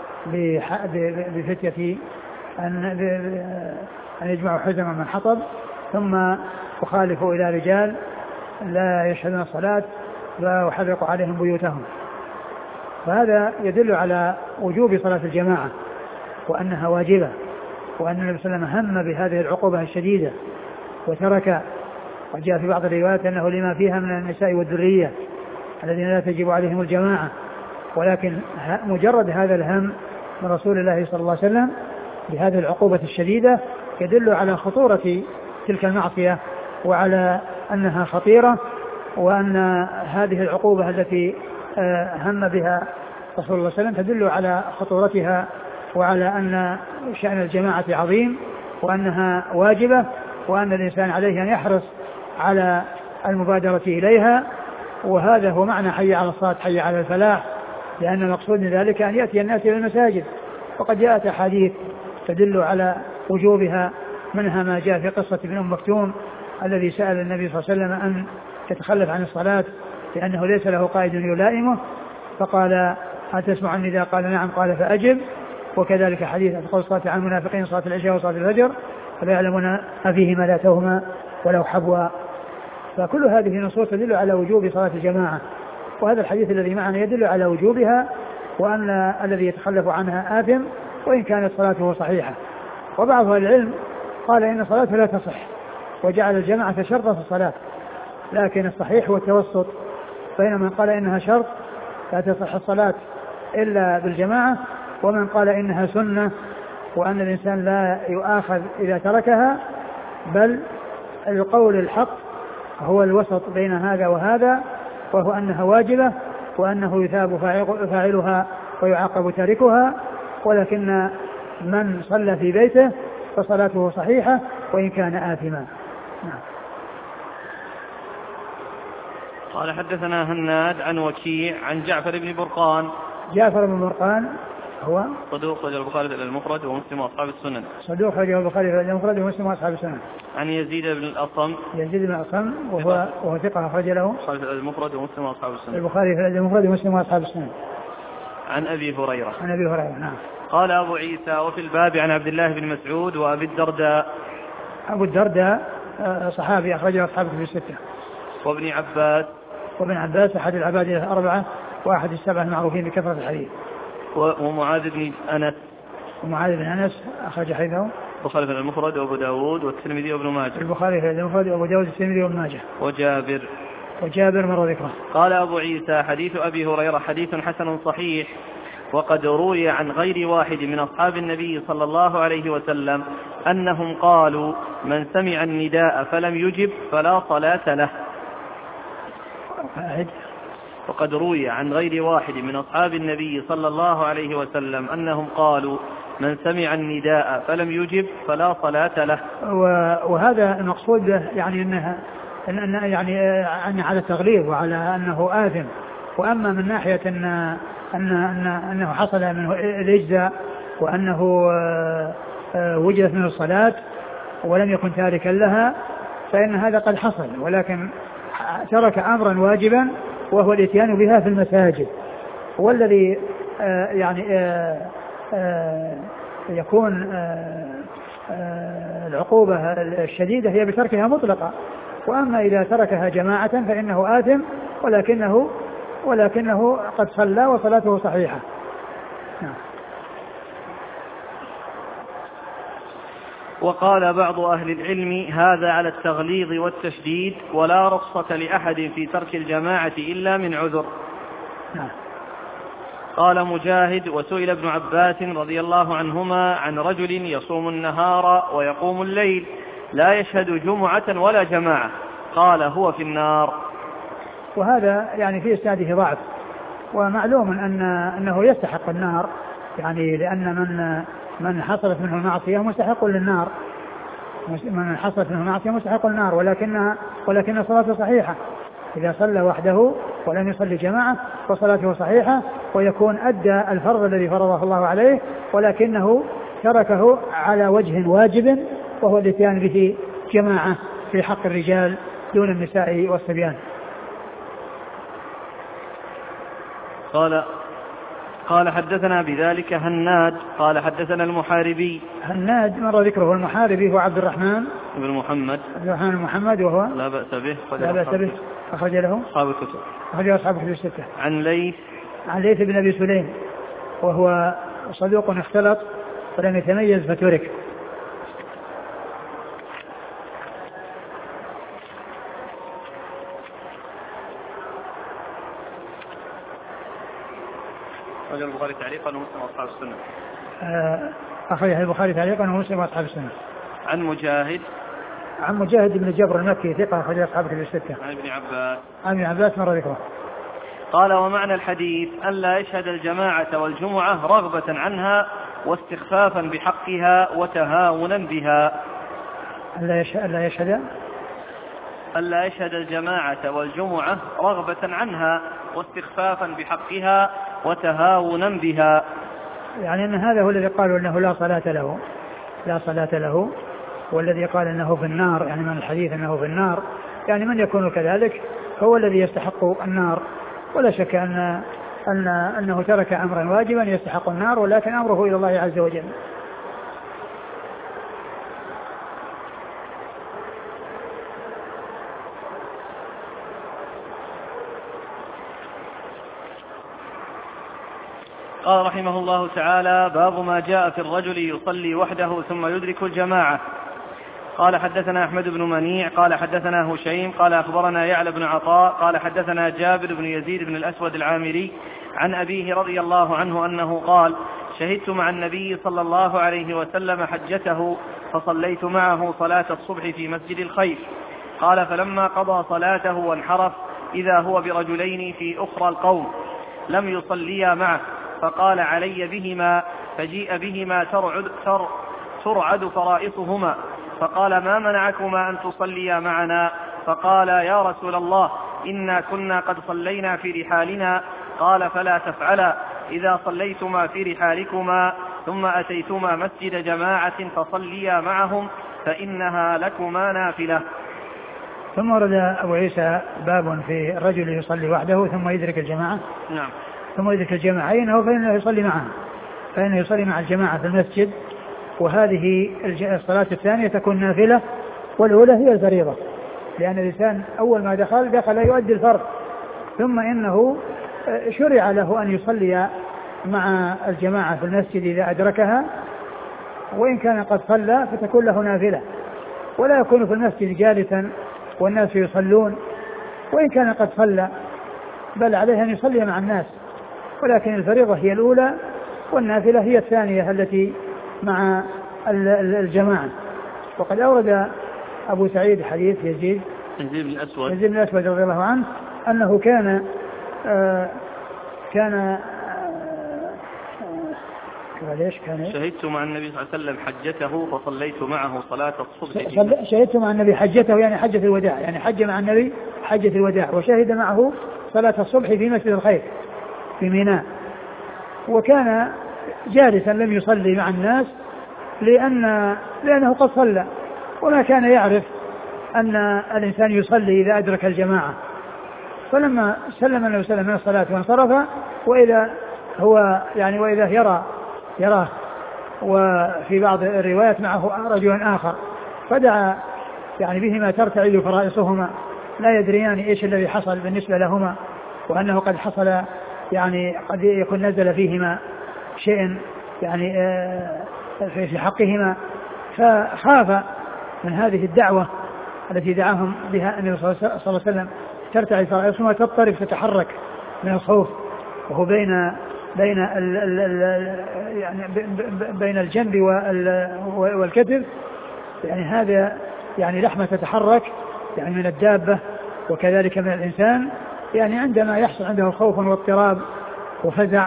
بفتيتي أن أن يجمعوا حزما من حطب ثم أخالف إلى رجال لا يشهدون الصلاة وأحرق عليهم بيوتهم. فهذا يدل على وجوب صلاة الجماعة وأنها واجبة، وأن النبي صلى الله عليه وسلم هم بهذه العقوبة الشديدة وترك. وجاء في بعض الروايات أنه لما فيها من النساء والذرية الذين لا تجب عليهم الجماعة، ولكن مجرد هذا الهم من رسول الله صلى الله عليه وسلم بهذه العقوبة الشديدة يدل على خطورة تلك المعصية وعلى أنها خطيرة، وأن هذه العقوبة التي هم بها رسول الله صلى الله عليه وسلم تدل على خطورتها وعلى أن شأن الجماعة عظيم وأنها واجبة، وأن الإنسان عليه أن يحرص على المبادرة إليها. وهذا هو معنى حي على الصلاة حي على الفلاح، لأن المقصود من ذلك أن يأتي الناس إلى المساجد. وقد جاءت أحاديث تدل على وجوبها، منها ما جاء في قصة ابن أم مكتوم الذي سأل النبي صلى الله عليه وسلم أن يتخلف عن الصلاة لأنه ليس له قائد يلائمه، فقال هل تسمع النداء؟ قال نعم، قال فأجب. وكذلك حديث أثقل الصلاة عن المنافقين صلاة العشاء وصلاة الفجر فلا يعلمون فيهما لا توهما ولو حبوا. فكل هذه نصوص تدل على وجوب صلاة الجماعة، وهذا الحديث الذي معنا يدل على وجوبها وأن الذي يتخلف عنها آثم وإن كانت صلاته صحيحة. وبعض أهل العلم قال إن صلاته لا تصح وجعل الجماعة شرطا في الصلاة، لكن الصحيح هو التوسط بين من قال إنها شرط لا تصح الصلاة إلا بالجماعة، ومن قال إنها سنة وأن الإنسان لا يؤاخذ إذا تركها، بل القول الحق هو الوسط بين هذا وهذا، وهو أنها واجبة وأنه يثاب فاعلها ويعاقب تاركها، ولكن من صلى في بيته فصلاته صحيحة وإن كان آثما. نعم. قال حدثنا هناد عن وكيع عن جعفر بن برقان. جعفر بن برقان هو صدوق رجل البخاري المفرد ومسلم وأصحاب السنن. صدوق رجل البخاري المفرد ومسلم وأصحاب السنن. عن يزيد بن الأصم. يزيد بن الأصم وهو وهو ثقة أخرج له المفرد ومسلم وأصحاب السنن. البخاري في المفرد ومسلم وأصحاب السنن. عن أبي هريرة. عن أبي هريرة. نعم. قال أبو عيسى وفي الباب عن عبد الله بن مسعود وأبي الدرداء. أبو الدرداء صحابي أخرجه أصحابه في الستة. وابن عباس. وابن عباس أحد العباد الأربعة وأحد السبعة المعروفين بكثرة الحديث. ومعاذ بن أنس. ومعاذ بن أنس أخرج حديثه البخاري في المفرد وأبو داود والترمذي وابن ماجه. البخاري في المفرد وأبو داود والترمذي وابن ماجه. وجابر. وجابر مر ذكره. قال أبو عيسى حديث أبي هريرة حديث حسن صحيح، وقد روي عن غير واحد من أصحاب النبي صلى الله عليه وسلم أنهم قالوا من سمع النداء فلم يجب فلا صلاة له. وقد روي عن غير واحد من أصحاب النبي صلى الله عليه وسلم أنهم قالوا من سمع النداء فلم يجب فلا صلاة له. وهذا المقصود يعني أنها أن يعني أن على التغليظ وعلى أنه آثم. وأما من ناحية أن أن أن أنه حصل منه الإجزاء وأنه وجدت منه الصلاة ولم يكن تاركا لها فإن هذا قد حصل، ولكن ترك أمرا واجبا وهو الاتيان بها في المساجد، والذي يعني يكون العقوبة الشديدة هي بتركها مطلقة. وأما إذا تركها جماعة فإنه آثم ولكنه ولكنه قد صلى وصلاته صحيحة. نعم. وقال بعض أهل العلم هذا على التغليظ والتشديد ولا رخصة لأحد في ترك الجماعة إلا من عذر. نعم. قال مجاهد وسئل ابن عباس رضي الله عنهما عن رجل يصوم النهار ويقوم الليل لا يشهد جمعة ولا جماعة، قال هو في النار. وهذا يعني في إسناده ضعف، ومعلوم أن أنه يستحق النار، يعني لأن من من حصلت منه المعصية مستحق للنار، من حصلت منه المعصية مستحق للنار، ولكنها ولكن صلاته صحيحة. إذا صلى وحده ولم يصلي جماعة فصلاته صحيحة ويكون أدى الفرض الذي فرضه الله عليه، ولكنه تركه على وجه واجب وهو الاتيان به جماعة في حق الرجال دون النساء والصبيان. قال قال حدثنا بذلك هناد قال حدثنا المحاربي. هناد مر ذكره. المحاربي هو عبد الرحمن بن محمد عبد الرحمن بن محمد وهو لا بأس به لا بأس به أخرج له أصحاب الكتب أخرج أصحاب الكتب الستة. عن ليث عن ليث بن أبي سليم وهو صدوق اختلط ولم يتميز فترك. أخرج البخاري تعليقا ومسلم وأصحاب السنة. أخرج البخاري تعليقا ومسلم وأصحاب السنة. عن مجاهد عن مجاهد بن جبر المكي ثقة أخرج أصحاب الكتب الستة. عن ابن عباس عن ابن عباس مر ذكره. قال ومعنى الحديث ألا يشهد الجماعة والجمعة رغبة عنها واستخفافا بحقها وتهاونا بها. ألا يشهد ألا يشهد ألا يشهد الجماعة والجمعة رغبة عنها واستخفافا بحقها وتهاونا بها. يعني أن هذا هو الذي قالوا أنه لا صلاة له لا صلاة له والذي قال أنه في النار، يعني من الحديث أنه في النار، يعني من يكون كذلك هو الذي يستحق النار، ولا شك أن أن أنه ترك أمرا واجبا يستحق النار، ولكن أمره إلى الله عز وجل. قال رحمه الله تعالى باب ما جاء في الرجل يصلي وحده ثم يدرك الجماعة. قال حدثنا أحمد بن منيع قال حدثنا هشيم قال أخبرنا يعلى بن عطاء قال حدثنا جابر بن يزيد بن الأسود العامري عن أبيه رضي الله عنه أنه قال شهدت مع النبي صلى الله عليه وسلم حجته فصليت معه صلاة الصبح في مسجد الخيف. قال فلما قضى صلاته وانحرف إذا هو برجلين في أخرى القوم لم يصليا معه فقال علي بهما فجيء بهما ترعد, تر ترعد فرائصهما فقال ما منعكما أن تصليا معنا؟ فقال يا رسول الله إنا كنا قد صلينا في رحالنا. قال فلا تفعلا إذا صليتما في رحالكما ثم أتيتما مسجد جماعة فصليا معهم فإنها لكما نافلة. ثم ورد أبو عيسى باب في الرجل يصلي وحده ثم يدرك الجماعة. نعم. ثم يدرك الجماعة أنه فإنه يصلي معها فإنه يصلي مع الجماعة في المسجد، وهذه الصلاة الثانية تكون نافلة والأولى هي الفريضة، لأن الإنسان أول ما دخل دخل يؤدي الفرض، ثم إنه شرع له أن يصلي مع الجماعة في المسجد إذا أدركها، وإن كان قد صلى فتكون له نافلة، ولا يكون في المسجد جالسا والناس يصلون وإن كان قد صلى، بل عليه أن يصلي مع الناس، ولكن الفريضة هي الأولى والنافلة هي الثانية التي مع الجماعة. وقد أورد أبو سعيد حديث يزيد يزيد بن الأسود يزيد بن الأسود رضي الله عنه أنه كان آه كان آه ليش كان شهدت مع النبي صلى الله عليه وسلم حجته فصليت معه صلاة الصبح. شهدت مع النبي حجته يعني حجة الوداع، يعني حج مع النبي حجة الوداع، وشهد معه صلاة الصبح في مسجد الخيف في ميناء، وكان جالسا لم يصلي مع الناس لأن لأنه قد صلى، وما كان يعرف أن الإنسان يصلي إذا أدرك الجماعة. فلما سلم النبي صلى الله عليه وسلم من الصلاة وانصرف، وإذا هو يعني وإذا يرى يراه وفي بعض الروايات معه رجل آخر، فدعا يعني بهما ترتعد فرائصهما لا يدريان إيش الذي حصل بالنسبة لهما، وأنه قد حصل يعني قد يكون نزل فيهما شيء يعني في حقهما، فخاف من هذه الدعوة التي دعاهم بها النبي صلى الله عليه وسلم ترتعد فرائصهما تضطرب تتحرك من الخوف، وهو بين بين ال ال ال يعني بين الجنب والكتف، يعني هذا يعني لحمة تتحرك يعني من الدابة وكذلك من الإنسان، يعني عندما يحصل عنده خوف واضطراب وفزع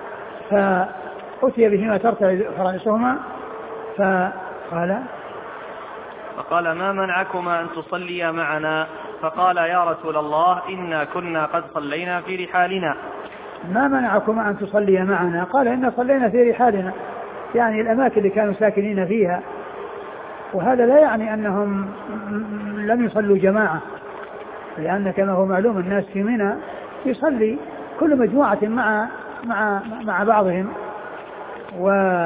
فأتي بهما ترتعد فرائصهما فقال فقال ما منعكما أن تصليا معنا؟ فقال يا رسول الله إنا كنا قد صلينا في رحالنا. ما منعكما أن تصليا معنا؟ قال إن صلينا في رحالنا، يعني الأماكن اللي كانوا ساكنين فيها، وهذا لا يعني أنهم لم يصلوا جماعة، لأن كما هو معلوم الناس في منى يصلي كل مجموعة مع مع مع بعضهم، و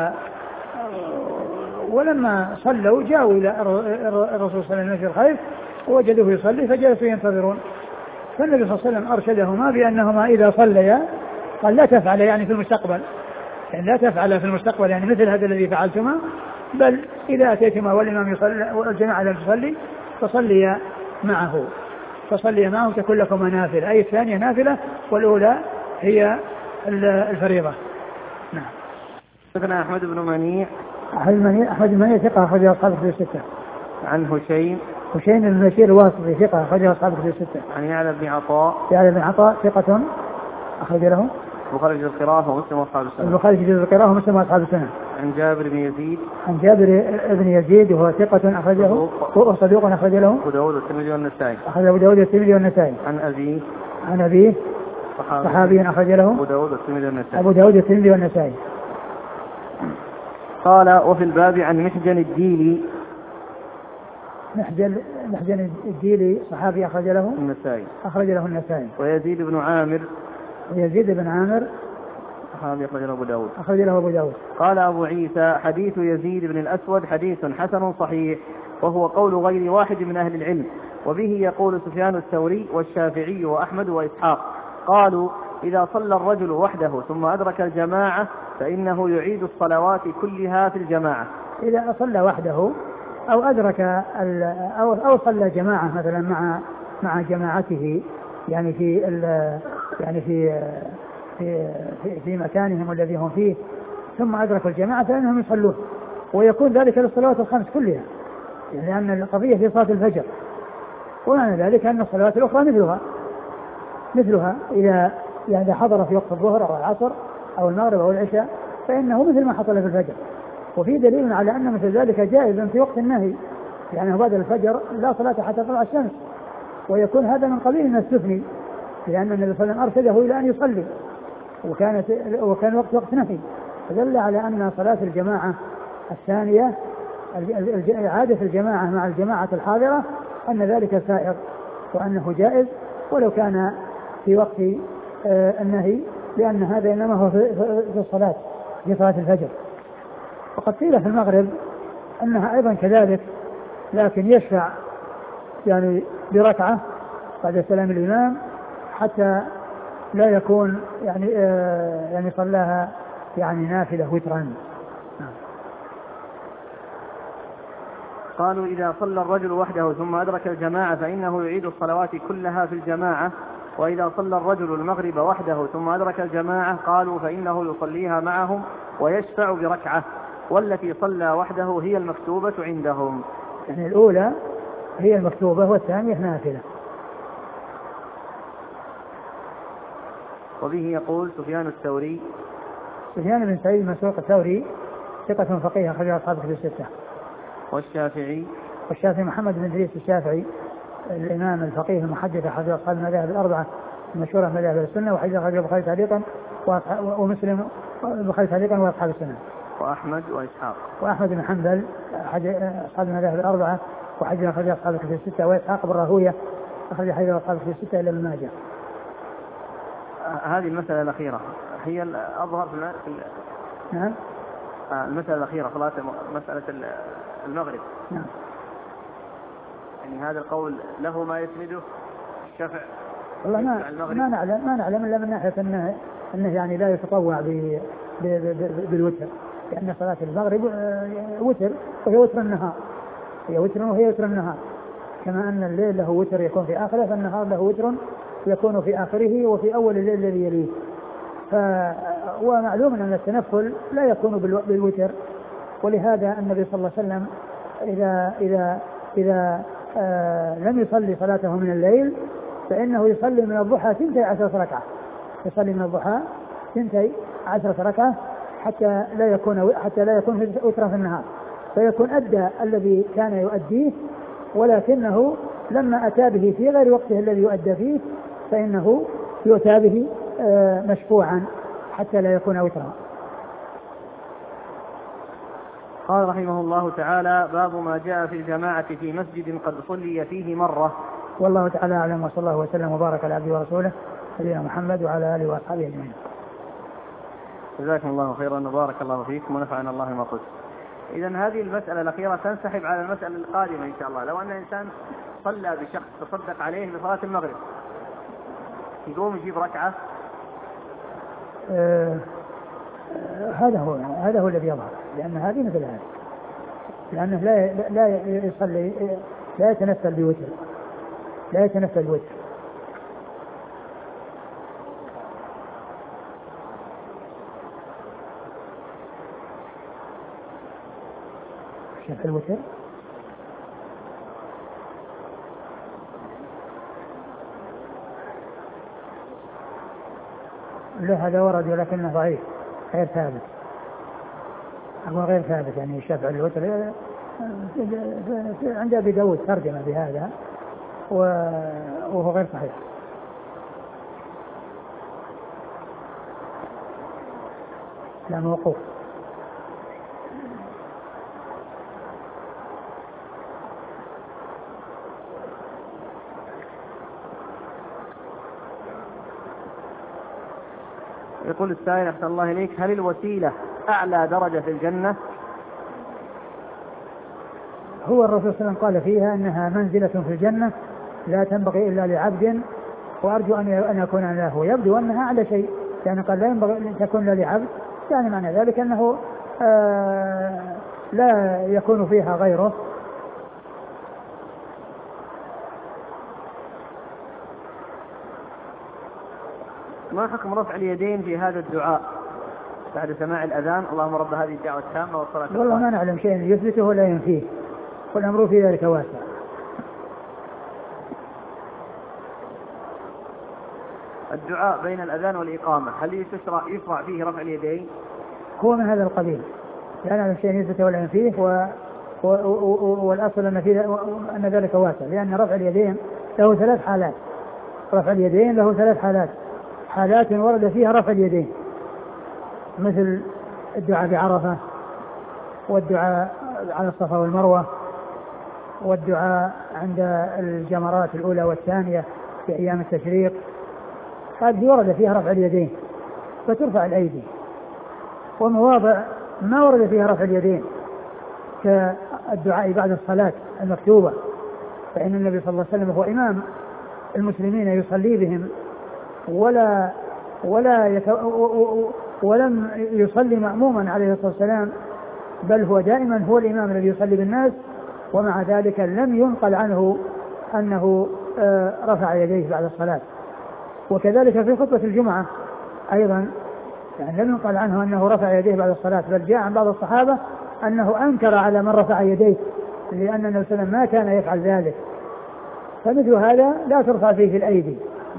ولما صلوا جاءوا إلى الرسول صلى الله عليه وسلم في الخيف ووجدوه يصلي فجلسوا ينتظرون، فالنبي صلى الله عليه وسلم أرشدهما بأنهما إذا صليا قال لا تفعل يعني في المستقبل، يعني لا تفعل في المستقبل يعني مثل هذا الذي فعلتما، بل إذا أتيتما والإمام يصلي والجماعة لم تصلي فصليا معه فصليا معه تكون لكما نافلة، أي الثانية نافلة والأولى هي الفريضة. نعم. حدثنا أحمد بن منيع أحمد بن منيع ثقة أخرج أصحاب الكتب الستة. عن هشيم هشيم بن بشير الواسطي ثقة أخرج أصحاب الكتب الستة. عن يعلى بن عطاء يعلى بن عطاء ثقة أخرج له البخاري في القراءة ومسلم وأصحاب السنة. البخاري في القراءة ومسلم وأصحاب السنة. عن جابر بن يزيد عن جابر بن يزيد وهو ثقة أخرجه هو صدوق أخرج له أبو داود والترمذي والنسائي. أخرج أبو داود والترمذي والنسائي. عن أبيه عن أبيه صحابي أخرج له أبو داود والترمذي والنسائي. أبو داود والترمذي والنسائي. قال وفي الباب عن محجن الديلي محجن محجن الديلي صحابي أخرج له النسائي. أخرج له النسائي. ويزيد بن عامر ويزيد بن عامر صحابي أخرج له أبو داود أخرج له أبو داود. قال أبو عيسى حديث يزيد بن الأسود حديث حسن صحيح، وهو قول غير واحد من أهل العلم، وبه يقول سفيان الثوري والشافعي وأحمد وإسحاق. قالوا إذا صلى الرجل وحده ثم أدرك الجماعة فإنه يعيد الصلوات كلها في الجماعة. إذا صلى وحده أو أدرك أو أو صلى جماعة مثلا مع مع جماعته يعني في يعني في في في, في مكانهم الذي هم فيه، ثم أدركوا الجماعة فإنهم يصلون، ويكون ذلك للصلوات الخمس كلها، يعني لأن القضية في صلاة الفجر، ومعنى ذلك أن الصلوات الأخرى مثلها مثلها إذا يعني حضر في وقت الظهر أو العصر أو المغرب أو العشاء فإنه مثل ما حصل في الفجر. وفي دليل على أن مثل ذلك جائز في وقت النهي، يعني بعد الفجر لا صلاة حتى تطلع الشمس، ويكون هذا من قبيل من السفن، لأن النبي صلى الله عليه وسلم أرشده إلى أن يصلي وكانت وكان وقت وقت نهي، فدل على أن صلاة الجماعة الثانية إعادة الجماعة مع الجماعة الحاضرة أن ذلك سائغ وأنه جائز ولو كان في وقت النهي، لأن هذا إنما هو في الصلاة في صلاة الفجر. وقد قيل في المغرب أنها أيضا كذلك، لكن يشفع يعني بركعة بعد سلام الإمام حتى لا يكون يعني آه يعني صلاها يعني نافلة وترا. قالوا إذا صلى الرجل وحده ثم أدرك الجماعة فإنه يعيد الصلوات كلها في الجماعة، وإذا صلى الرجل المغرب وحده ثم أدرك الجماعة قالوا فإنه يصليها معهم ويشفع بركعة، والتي صلى وحده هي المكتوبة عندهم. يعني الأولى هي المكتوبة والثانية نافلة. وبه يقول سفيان الثوري. سفيان بن سعيد مسروق الثوري ثقة فقيه أخرج أصحاب كتب الستة. والشافعي. والشافعي محمد بن إدريس الشافعي الإمام الفقيه المحدث أحد أصحاب المذاهب الأربعة المشهورة من مذاهب السنة، وحديث أخرجه البخاري تعليقا ومسلم البخاري تعليقا وأصحاب السنة. وأحمد وإسحاق. وأحمد بن حنبل أحد أصحاب المذاهب الأربعة وحديث أخرجه أصحاب الكتب الستة، وإسحاق بن راهويه أخرج حديث أصحاب الكتب الستة إلى ابن ماجه. هذه المسألة الأخيرة هي الأظهر في نعم. المسألة الأخيرة صلاة مسألة المغرب. نعم. يعني هذا القول له ما يسنده الشافع. والله ما ما نعلم ما نعلم إلا من ناحية أنه أنه يعني لا يتطوع بالوتر، لأن صلاة المغرب وتر وهي وتر النهار، هي وتر وهي وتر النهار، كما أن الليل له وتر يكون في آخره، فالنهار له وتر يكون في آخره وفي أول الليل الذي يليه. ومعلوم أن التنفل لا يكون بالوتر، ولهذا النبي صلى الله عليه وسلم إذا إذا إذا آه لم يصلي صلاته من الليل فإنه يصلي من الضحى ثنتي عشرة ركعة، يصلي من الضحى ثنتي عشرة ركعة حتى لا يكون حتى لا يكون وترا في النهار، فيكون أدى الذي كان يؤديه، ولكنه لما أتى به في غير وقته الذي يؤدى فيه فإنه يؤتى به آه مشفوعا حتى لا يكون وترا. قال رحمه الله تعالى: باب ما جاء في الجماعة في مسجد قد صلي فيه مرة. والله تعالى أعلم، وصلى الله وسلم وبارك على عبده ورسوله نبينا محمد وعلى آله وأصحابه أجمعين. جزاكم الله خيرا وبارك الله فيكم ونفعنا الله ما قلت. إذن هذه المسألة الأخيرة تنسحب على المسألة القادمة إن شاء الله. لو أن إنسان صلى بشخص تصدق عليه بصلاة المغرب يقوم يجيب ركعة. آه آه هذا هو هذا هو الذي يظهر، لأن هذه مثل هذه، لأنه لا لا يصلي لا يتنفل بوتر لا يتنفل بوتر. شاف الوتر لا، هذا ورد ولكنه ضعيف غير ثابت، هو غير ثابت، يعني الشفع الوتر عند أبي داود ترجمة بهذا وهو غير صحيح. لا موقوف. يقول السائل أحسن الله إليك: هل الوسيلة أعلى درجة في الجنة؟ هو الرسول صلى الله عليه وسلم قال فيها أنها منزلة في الجنة لا تنبغي إلا لعبد، وأرجو أن يكون له. يبدو أنها أعلى شيء، يعني قال لا ينبغي أن تكون إلا لعبد، يعني معنى ذلك أنه آه لا يكون فيها غيره، ما حكم رفع اليدين في هذا الدعاء بعد سماع الأذان؟ اللهم رب هذه الدعوة التامة والصلاة. والله ما نعلم شيء يثبته ولا ينفيه، والأمر في ذلك واسع. الدعاء بين الأذان والإقامة هل يشرع يشرع فيه رفع اليدين؟ هو من هذا القبيل، لا نعلم شيء يثبته ولا ينفيه، و... و... و... والأصل أن, في... أن ذلك واسع، لأن رفع اليدين له ثلاث حالات. رفع اليدين له ثلاث حالات، حالات ورد فيها رفع اليدين، مثل الدعاء بعرفة، والدعاء على الصفا والمروة، والدعاء عند الجمرات الأولى والثانية في أيام التشريق. هذه ورد فيها رفع اليدين فترفع الأيدي. ومواضع ما ورد فيها رفع اليدين كالدعاء بعد الصلاة المكتوبة، فإن النبي صلى الله عليه وسلم هو إمام المسلمين يصلي بهم، ولا ولا يت... ولم يصلي مأموما عليه الصلاة والسلام، بل هو دائما هو الإمام الذي يصلي بالناس، ومع ذلك لم ينقل عنه أنه رفع يديه بعد الصلاة. وكذلك في خطبة الجمعة أيضا، يعني لم ينقل عنه أنه رفع يديه بعد الصلاة، بل جاء عن بعض الصحابة أنه أنكر على من رفع يديه، لأن النبي صلى الله عليه وسلم ما كان يفعل ذلك. فمثل هذا لا ترفع فيه الأيدي.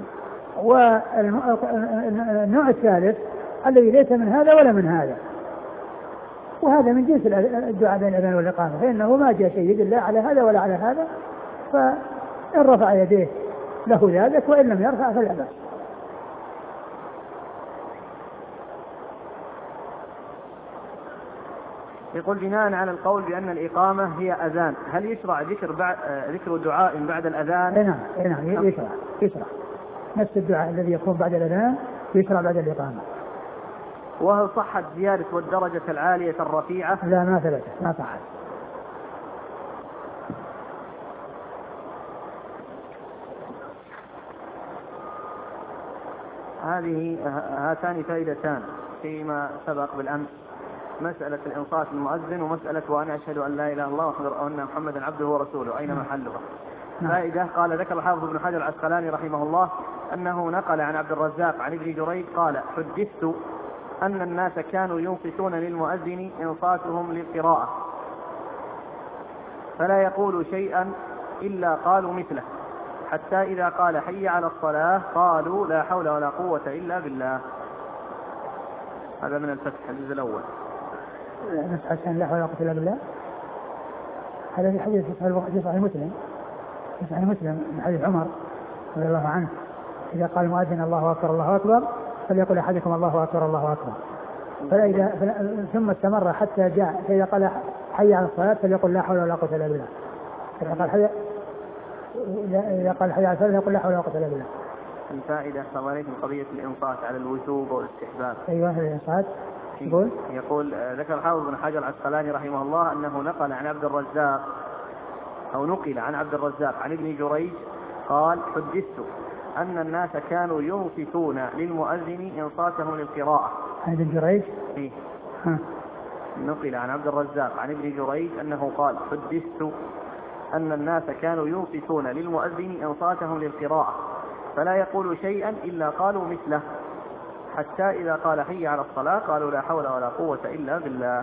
والنوع الثالث الذي ليس من هذا ولا من هذا، وهذا من جنس الدعاء بين الأذان والإقامة، فإنه ما جاء شيء يدل لا على هذا ولا على هذا، فإن رفع يديه له ذلك، وإن لم يرفع فلا بأس. يقول بناء على القول بأن الإقامة هي أذان، هل يشرع ذكر بعد ذكر دعاء بعد الأذان؟ نعم نعم يشرع يشرع نفس الدعاء الذي يكون بعد الأذان يشرع بعد الإقامة. وهل صحت زيادة والدرجة العالية الرفيعة؟ لا ما ثبتت، ما صحت. هذه هاتان فائدتان فيما سبق بالأمس، مسألة الإنصات المؤذن، ومسألة وأنا أشهد أن لا إله إلا الله وأن محمدا عبده ورسوله أين محلها. فائدة، قال ذكر الحافظ ابن حجر العسقلاني رحمه الله أنه نقل عن عبد الرزاق عن ابن جريج قال حدثت أن الناس كانوا ينصتون للمؤذن إنصاتهم للقراءة، فلا يقول شيئا إلا قالوا مثله، حتى إذا قال حي على الصلاة قالوا لا حول ولا قوة إلا بالله. هذا من الفتح الجزء الأول. نسأل لا حول ولا قوة إلا بالله، هذا في حديث في صحيح مسلم في صحيح مسلم من حديث عمر رضي الله عنه، إذا قال المؤذن الله أكبر الله أكبر فليقول أحدكم الله أكبر الله أكبر، فإذا ثم استمر حتى جاء فإذا قال حي على الصلاة فليقول لا حول ولا قوة إلا بالله، إذا قال حي إذا قال حي على الصلاة فليقول لا حول ولا قوة إلا بالله. الفائدة صواريك من قضية الإنصات على الوجوب والاستحباب. أيوة الإنصات يقول يقول ذكر الحافظ بن حجر العسقلاني رحمه الله أنه نقل عن عبد الرزاق أو نقل عن عبد الرزاق عن ابن جريج قال حدثت أن الناس كانوا ينصتون للمؤذن إنصاتهم للقراءة. عن ابن جريج؟ إيه. نقل عن عبد الرزاق عن ابن جريج أنه قال حدثت أن الناس كانوا ينصتون للمؤذن إنصاتهم للقراءة، فلا يقول شيئا إلا قالوا مثله، حتى إذا قال حي على الصلاة قالوا لا حول ولا قوة إلا بالله.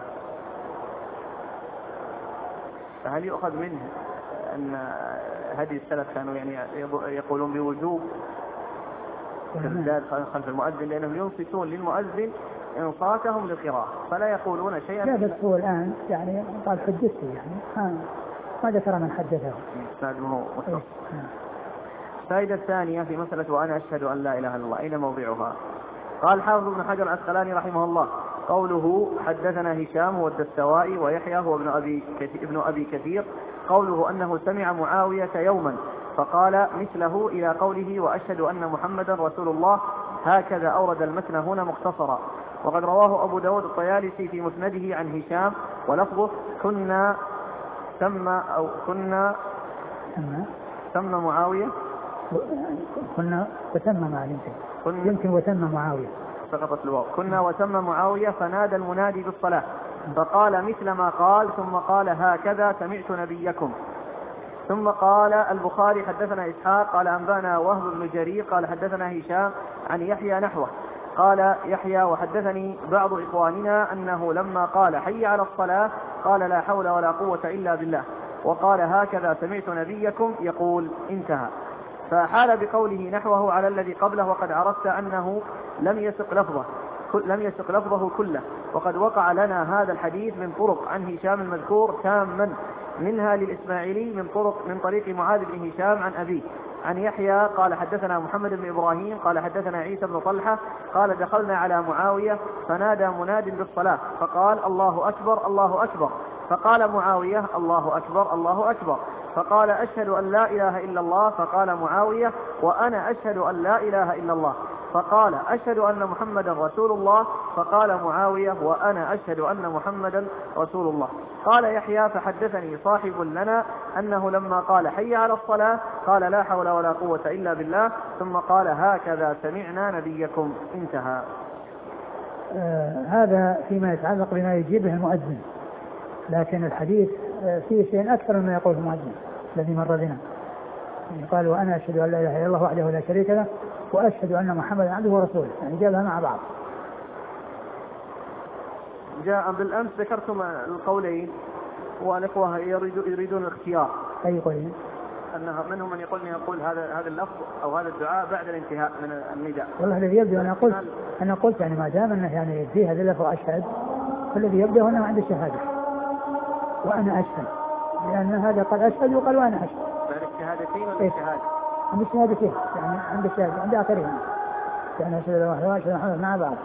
فهل يؤخذ منه أن هذه السلف كانوا يعني يقولون بوجوب الزاد خلف المؤذن لأنهم ينصتون للمؤذن إنصاتهم للقراءة فلا يقولون شيئا؟ لا بس هو الآن يعني قال حدثته يعني ما ذكر من حدثه. إيه. الفائدة الثانية في مسألة وأنا أشهد أن لا إله إلا الله أين موضعها؟ قال حافظ ابن حجر العسقلاني رحمه الله قوله حدثنا هشام هو الدستوائي ويحيى هو ابن أبي ابن أبي كثير، قوله أنه سمع معاوية يوما فقال مثله إلى قوله وأشهد أن محمدا رسول الله، هكذا أورد المتن هنا مختصرا. وقد رواه أبو داود الطيالسي في مسنده عن هشام ولفظه كنا سمى أو كنا سمى معاوية كنا وسمى معاوية يمكن وسمى معاوية سقطت الواو كنا وسمى معاوية فنادى المنادي بالصلاة فقال مثل ما قال ثم قال هكذا سمعت نبيكم، ثم قال البخاري حدثنا إسحاق قال أنبانا وهب بن جرير قال حدثنا هشام عن يحيى نحوه. قال يحيى وحدثني بعض إخواننا أنه لما قال حي على الصلاة قال لا حول ولا قوة إلا بالله، وقال هكذا سمعت نبيكم يقول، انتهى. فحال بقوله نحوه على الذي قبله، وقد عرفت أنه لم يسق لفظه لم يسق لفظه كله، وقد وقع لنا هذا الحديث من طرق عن هشام المذكور تاما، منها للإسماعيلي من طرق من طريق معاذ بن هشام عن أبيه عن يحيى قال حدثنا محمد بن إبراهيم قال حدثنا عيسى بن طلحة قال دخلنا على معاوية فنادى مناد بالصلاة فقال الله أكبر الله أكبر، فقال معاوية الله أكبر الله أكبر، فقال أشهد أن لا إله إلا الله، فقال معاوية وأنا أشهد أن لا إله إلا الله، فقال أشهد أن محمدا رسول الله، فقال معاوية وأنا أشهد أن محمدا رسول الله. قال يحيى فحدثني صاحب لنا أنه لما قال حي على الصلاة قال لا حول ولا قوة إلا بالله، ثم قال هكذا سمعنا نبيكم، انتهى. آه هذا فيما يتعلق بما يجيبه المؤذن، لكن الحديث آه فيه شيء أكثر مما يقول المؤذن الذي مر بنا. قال وأنا أشهد أن لا إله إلا الله وحده لا شريك له وأشهد أن محمدا عبده ورسوله، يعني جابها مع بعض. جاء بالأمس ذكرتم القولين والإخوة يريدون الاختيار. أي قولين؟ أنها منهم من يقول يقول هذا هذا اللفظ أو هذا الدعاء بعد الانتهاء من النداء. والله الذي يبدو أنا قلت أنا قلت يعني ما دام أنه يعني في هذا اللفظ أشهد، فالذي يبدو أنه عند الشهادة وأنا أشهد، لأن هذا قال أشهد وقال وأنا أشهد. بعد الشهادتين ولا الشهادة؟ عند الشهادتين، يعني عند الشهادة عند آخرهم، يعني أشهد أن لا إله إلا الله وأشهد أن محمدا مع بعض.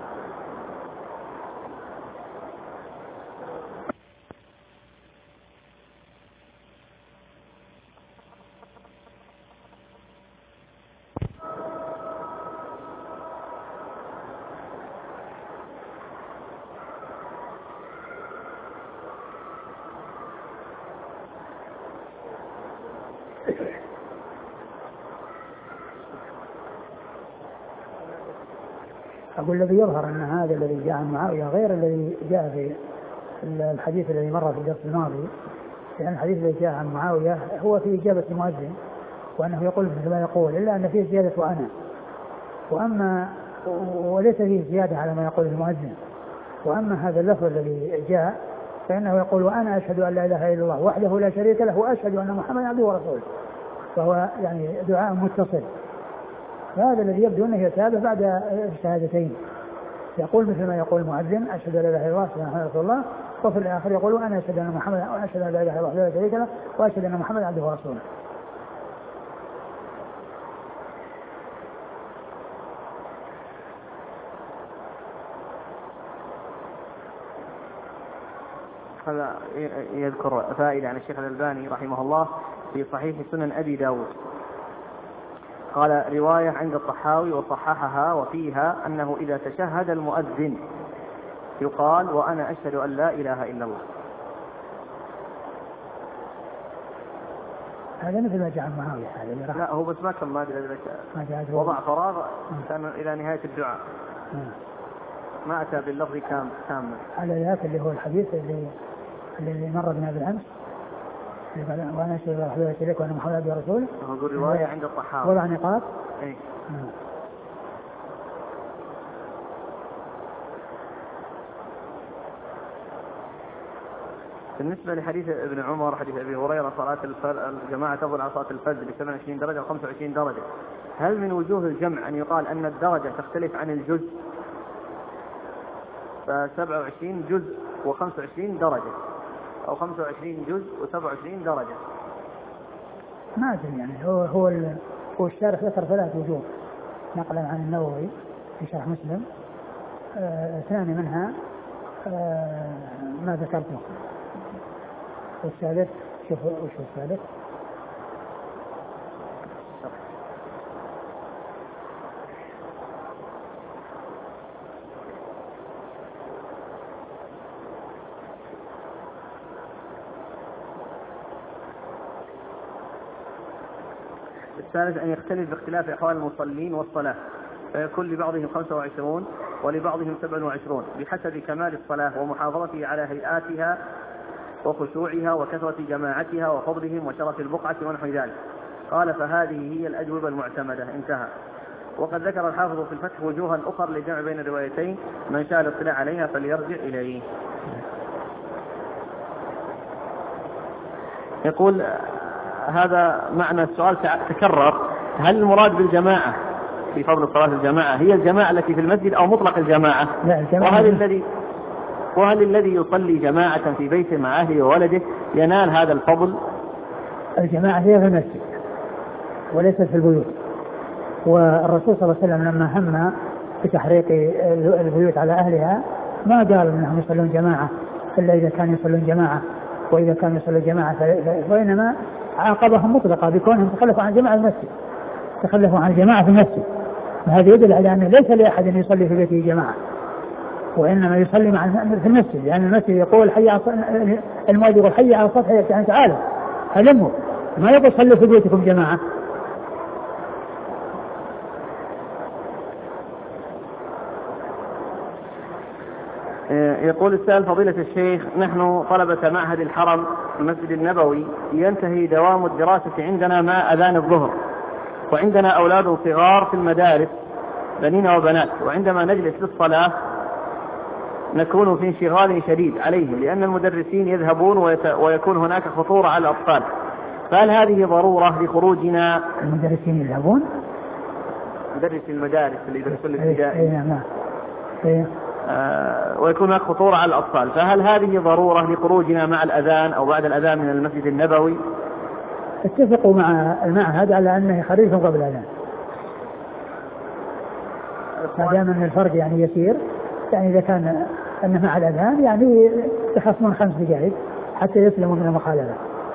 أقول الذي يظهر أن هذا الذي جاء عن معاوية غير الذي جاء في الحديث الذي مر في الدرس الماضي، لأن الحديث الذي جاء عن معاوية هو في إجابة المؤذن وأنه يقول مثل ما يقول، إلا أن فيه زيادة وأنا، وأما وليس فيه زيادة على ما يقول المؤذن. وأما هذا اللفظ الذي جاء فإنه يقول وأنا أشهد أن لا إله إلا الله وحده لا شريك له وأشهد أن محمدا عبده ورسوله، فهو يعني دعاء متصل. هذا الذي يبدو أنه يتابع بعد الشهادتين، يقول مثل ما يقول المؤذن أشهد أن لا إله إلا الله وأشهد أن محمدا رسول الله، وفي الآخر يقول أنا أشهد أن محمدا وأشهد أن لا إله إلا الله لا شريك له وأشهد أن محمدا عبده ورسوله. هذا يذكر فائدة عن الشيخ الألباني رحمه الله في صحيح سنن أبي داود، قال رواية عند الطحاوي وصححها وفيها أنه إذا تشهد المؤذن يقال وأنا أشهد أن لا إله إلا الله. هذا مثل ما جاء عن معاوية. هذا لا هو بس ما كان ما وضع فراغ كان إلى نهاية الدعاء ما أتى باللفظ كام كامل. على ذاك اللي هو الحديث اللي اللي مر بنا بالأمس وأنا أشهد أن لا إله إلا الله وأن محمدا عبده ورسوله. هو رواية عند الطحاوي وضع نقاط. إيه. بالنسبة لحديث ابن عمر حديث أبي هريرة صلاة الجماعة تفضل على صلاة الفجر ب سبعة وعشرين درجة و خمسة وعشرين درجة، هل من وجوه الجمع أن يقال أن الدرجة تختلف عن الجزء؟ فسبعة وعشرين جزء وخمسة وعشرين درجة أو خمسة وعشرين جزء وسبعة وعشرين درجة. ما أدري يعني هو هو هو الشارح ذكر ثلاث وجوه نقلا عن النووي في شرح مسلم، آه ثاني منها آه ما ذكرته، والثالث شوفوا وش الثالث الثالث أن يختلف باختلاف أحوال المصلين والصلاة، فيكون لبعضهم خمسة وعشرون ولبعضهم سبع وعشرون بحسب كمال الصلاة ومحافظته على هيئاتها وخشوعها وكثرة جماعتها وفضلهم وشرف البقعة ونحو ذلك. قال فهذه هي الأجوبة المعتمدة. انتهى. وقد ذكر الحافظ في الفتح وجوها أخرى للجمع بين الروايتين، من شاء الاطلاع عليها فليرجع إليه. يقول هذا معنى السؤال تكرر، هل المراد بالجماعة في فضل صلاة الجماعة هي الجماعة التي في المسجد أو مطلق الجماعة؟ لا الجماعة. وهل الذي وهل الذي يصلي جماعة في بيته مع أهله وولده ينال هذا الفضل؟ الجماعة هي في المسجد وليست في البيوت. والرسول صلى الله عليه وسلم لما هم بتحريق البيوت على أهلها ما قال أنهم يصلون جماعة إلا إذا كانوا يصلون جماعة، وإذا كانوا يصلون جماعة وإنما عاقبهم مطلقا بكونهم تخلفوا عن جماعة المسجد، تخلفوا عن جماعة في المسجد. وهذا يدل على أنه ليس لأحد أن يصلي في بيته جماعة، وإنما يصلي مع في المسجد، لأن يعني المسجد يقول حي على المؤذن يقول حي على الصلاة، يعني تعالوا هلموا، ما يقول صلوا في بيتكم جماعة. يقول السائل فضيلة الشيخ، نحن طلبة معهد الحرم المسجد النبوي ينتهي دوام الدراسة عندنا مع أذان الظهر، وعندنا أولاد صغار في المدارس بنين وبنات، وعندما نجلس للصلاة نكون في انشغال شديد عليهم لأن المدرسين يذهبون ويكون هناك خطورة على الأطفال، فهل هذه ضرورة لخروجنا؟ المدرسين يذهبون؟ مدرس المدارس اللي يدرسون الابتدائي. اي نعم. اي آه ويكون هناك خطورة على الأطفال، فهل هذه ضرورة لخروجنا مع الأذان أو بعد الأذان من المسجد النبوي؟ اتفقوا مع المعهد على أنه يخرجهم قبل الأذان، ما دام أن الفرق يعني يسير، يعني إذا كان أنه مع الأذان يعني يخصمون خمس دقائق حتى يسلموا من المخالفة.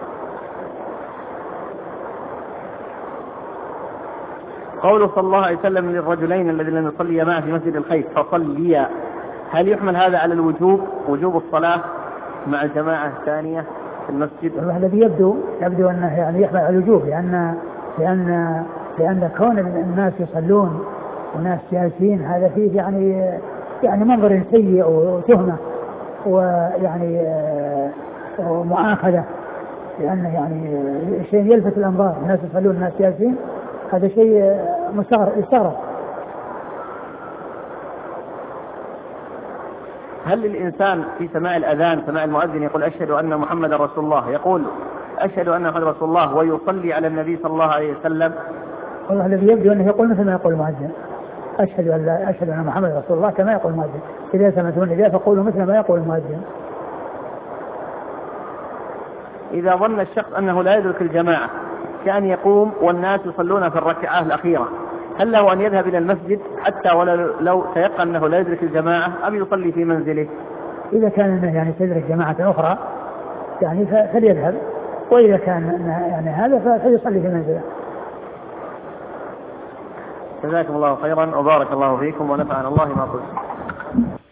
قوله صلى الله عليه وسلم للرجلين الذين لم يصليا معه في مسجد الخيف فصليا، هل يحمل هذا على الوجوب، وجوب الصلاة مع الجماعة الثانية في المسجد؟ الذي يبدو يبدو أنه يعني يحمل على الوجوب، لأن لأن لأن كون الناس يصلون وناس جالسين هذا فيه يعني يعني منظر سيء وتهمة ويعني ومؤاخذة، لأنه يعني شيء يلفت الأنظار، الناس يصلون الناس جالسين، هذا شيء مستغرب. هل للإنسان في سماع الأذان سماع المؤذن يقول أشهد أن محمد رسول الله، يقول أشهد أن محمد رسول الله ويصلي على النبي صلى الله عليه وسلم؟ والله الذي يبدو أنه يقول مثل ما يقول المؤذن، أشهد أن لا أشهد أن محمد رسول الله كما يقول المؤذن، إذا سمعتم النداء فقولوا مثل ما يقول المؤذن. إذا ظن الشخص أنه لا يدرك الجماعة كأن يقوم والناس يصلون في الركعة الأخيرة، هل له أن يذهب إلى المسجد حتى ولو تيقن أنه لا يدرك الجماعة أم يصلي في منزله؟ إذا كان يعني تدرك جماعة أخرى يعني فليذهب، وإذا كان يعني هذا فليصلي في منزله. جزاكم الله خيرا وبارك الله فيكم ونفعنا الله ما قلت.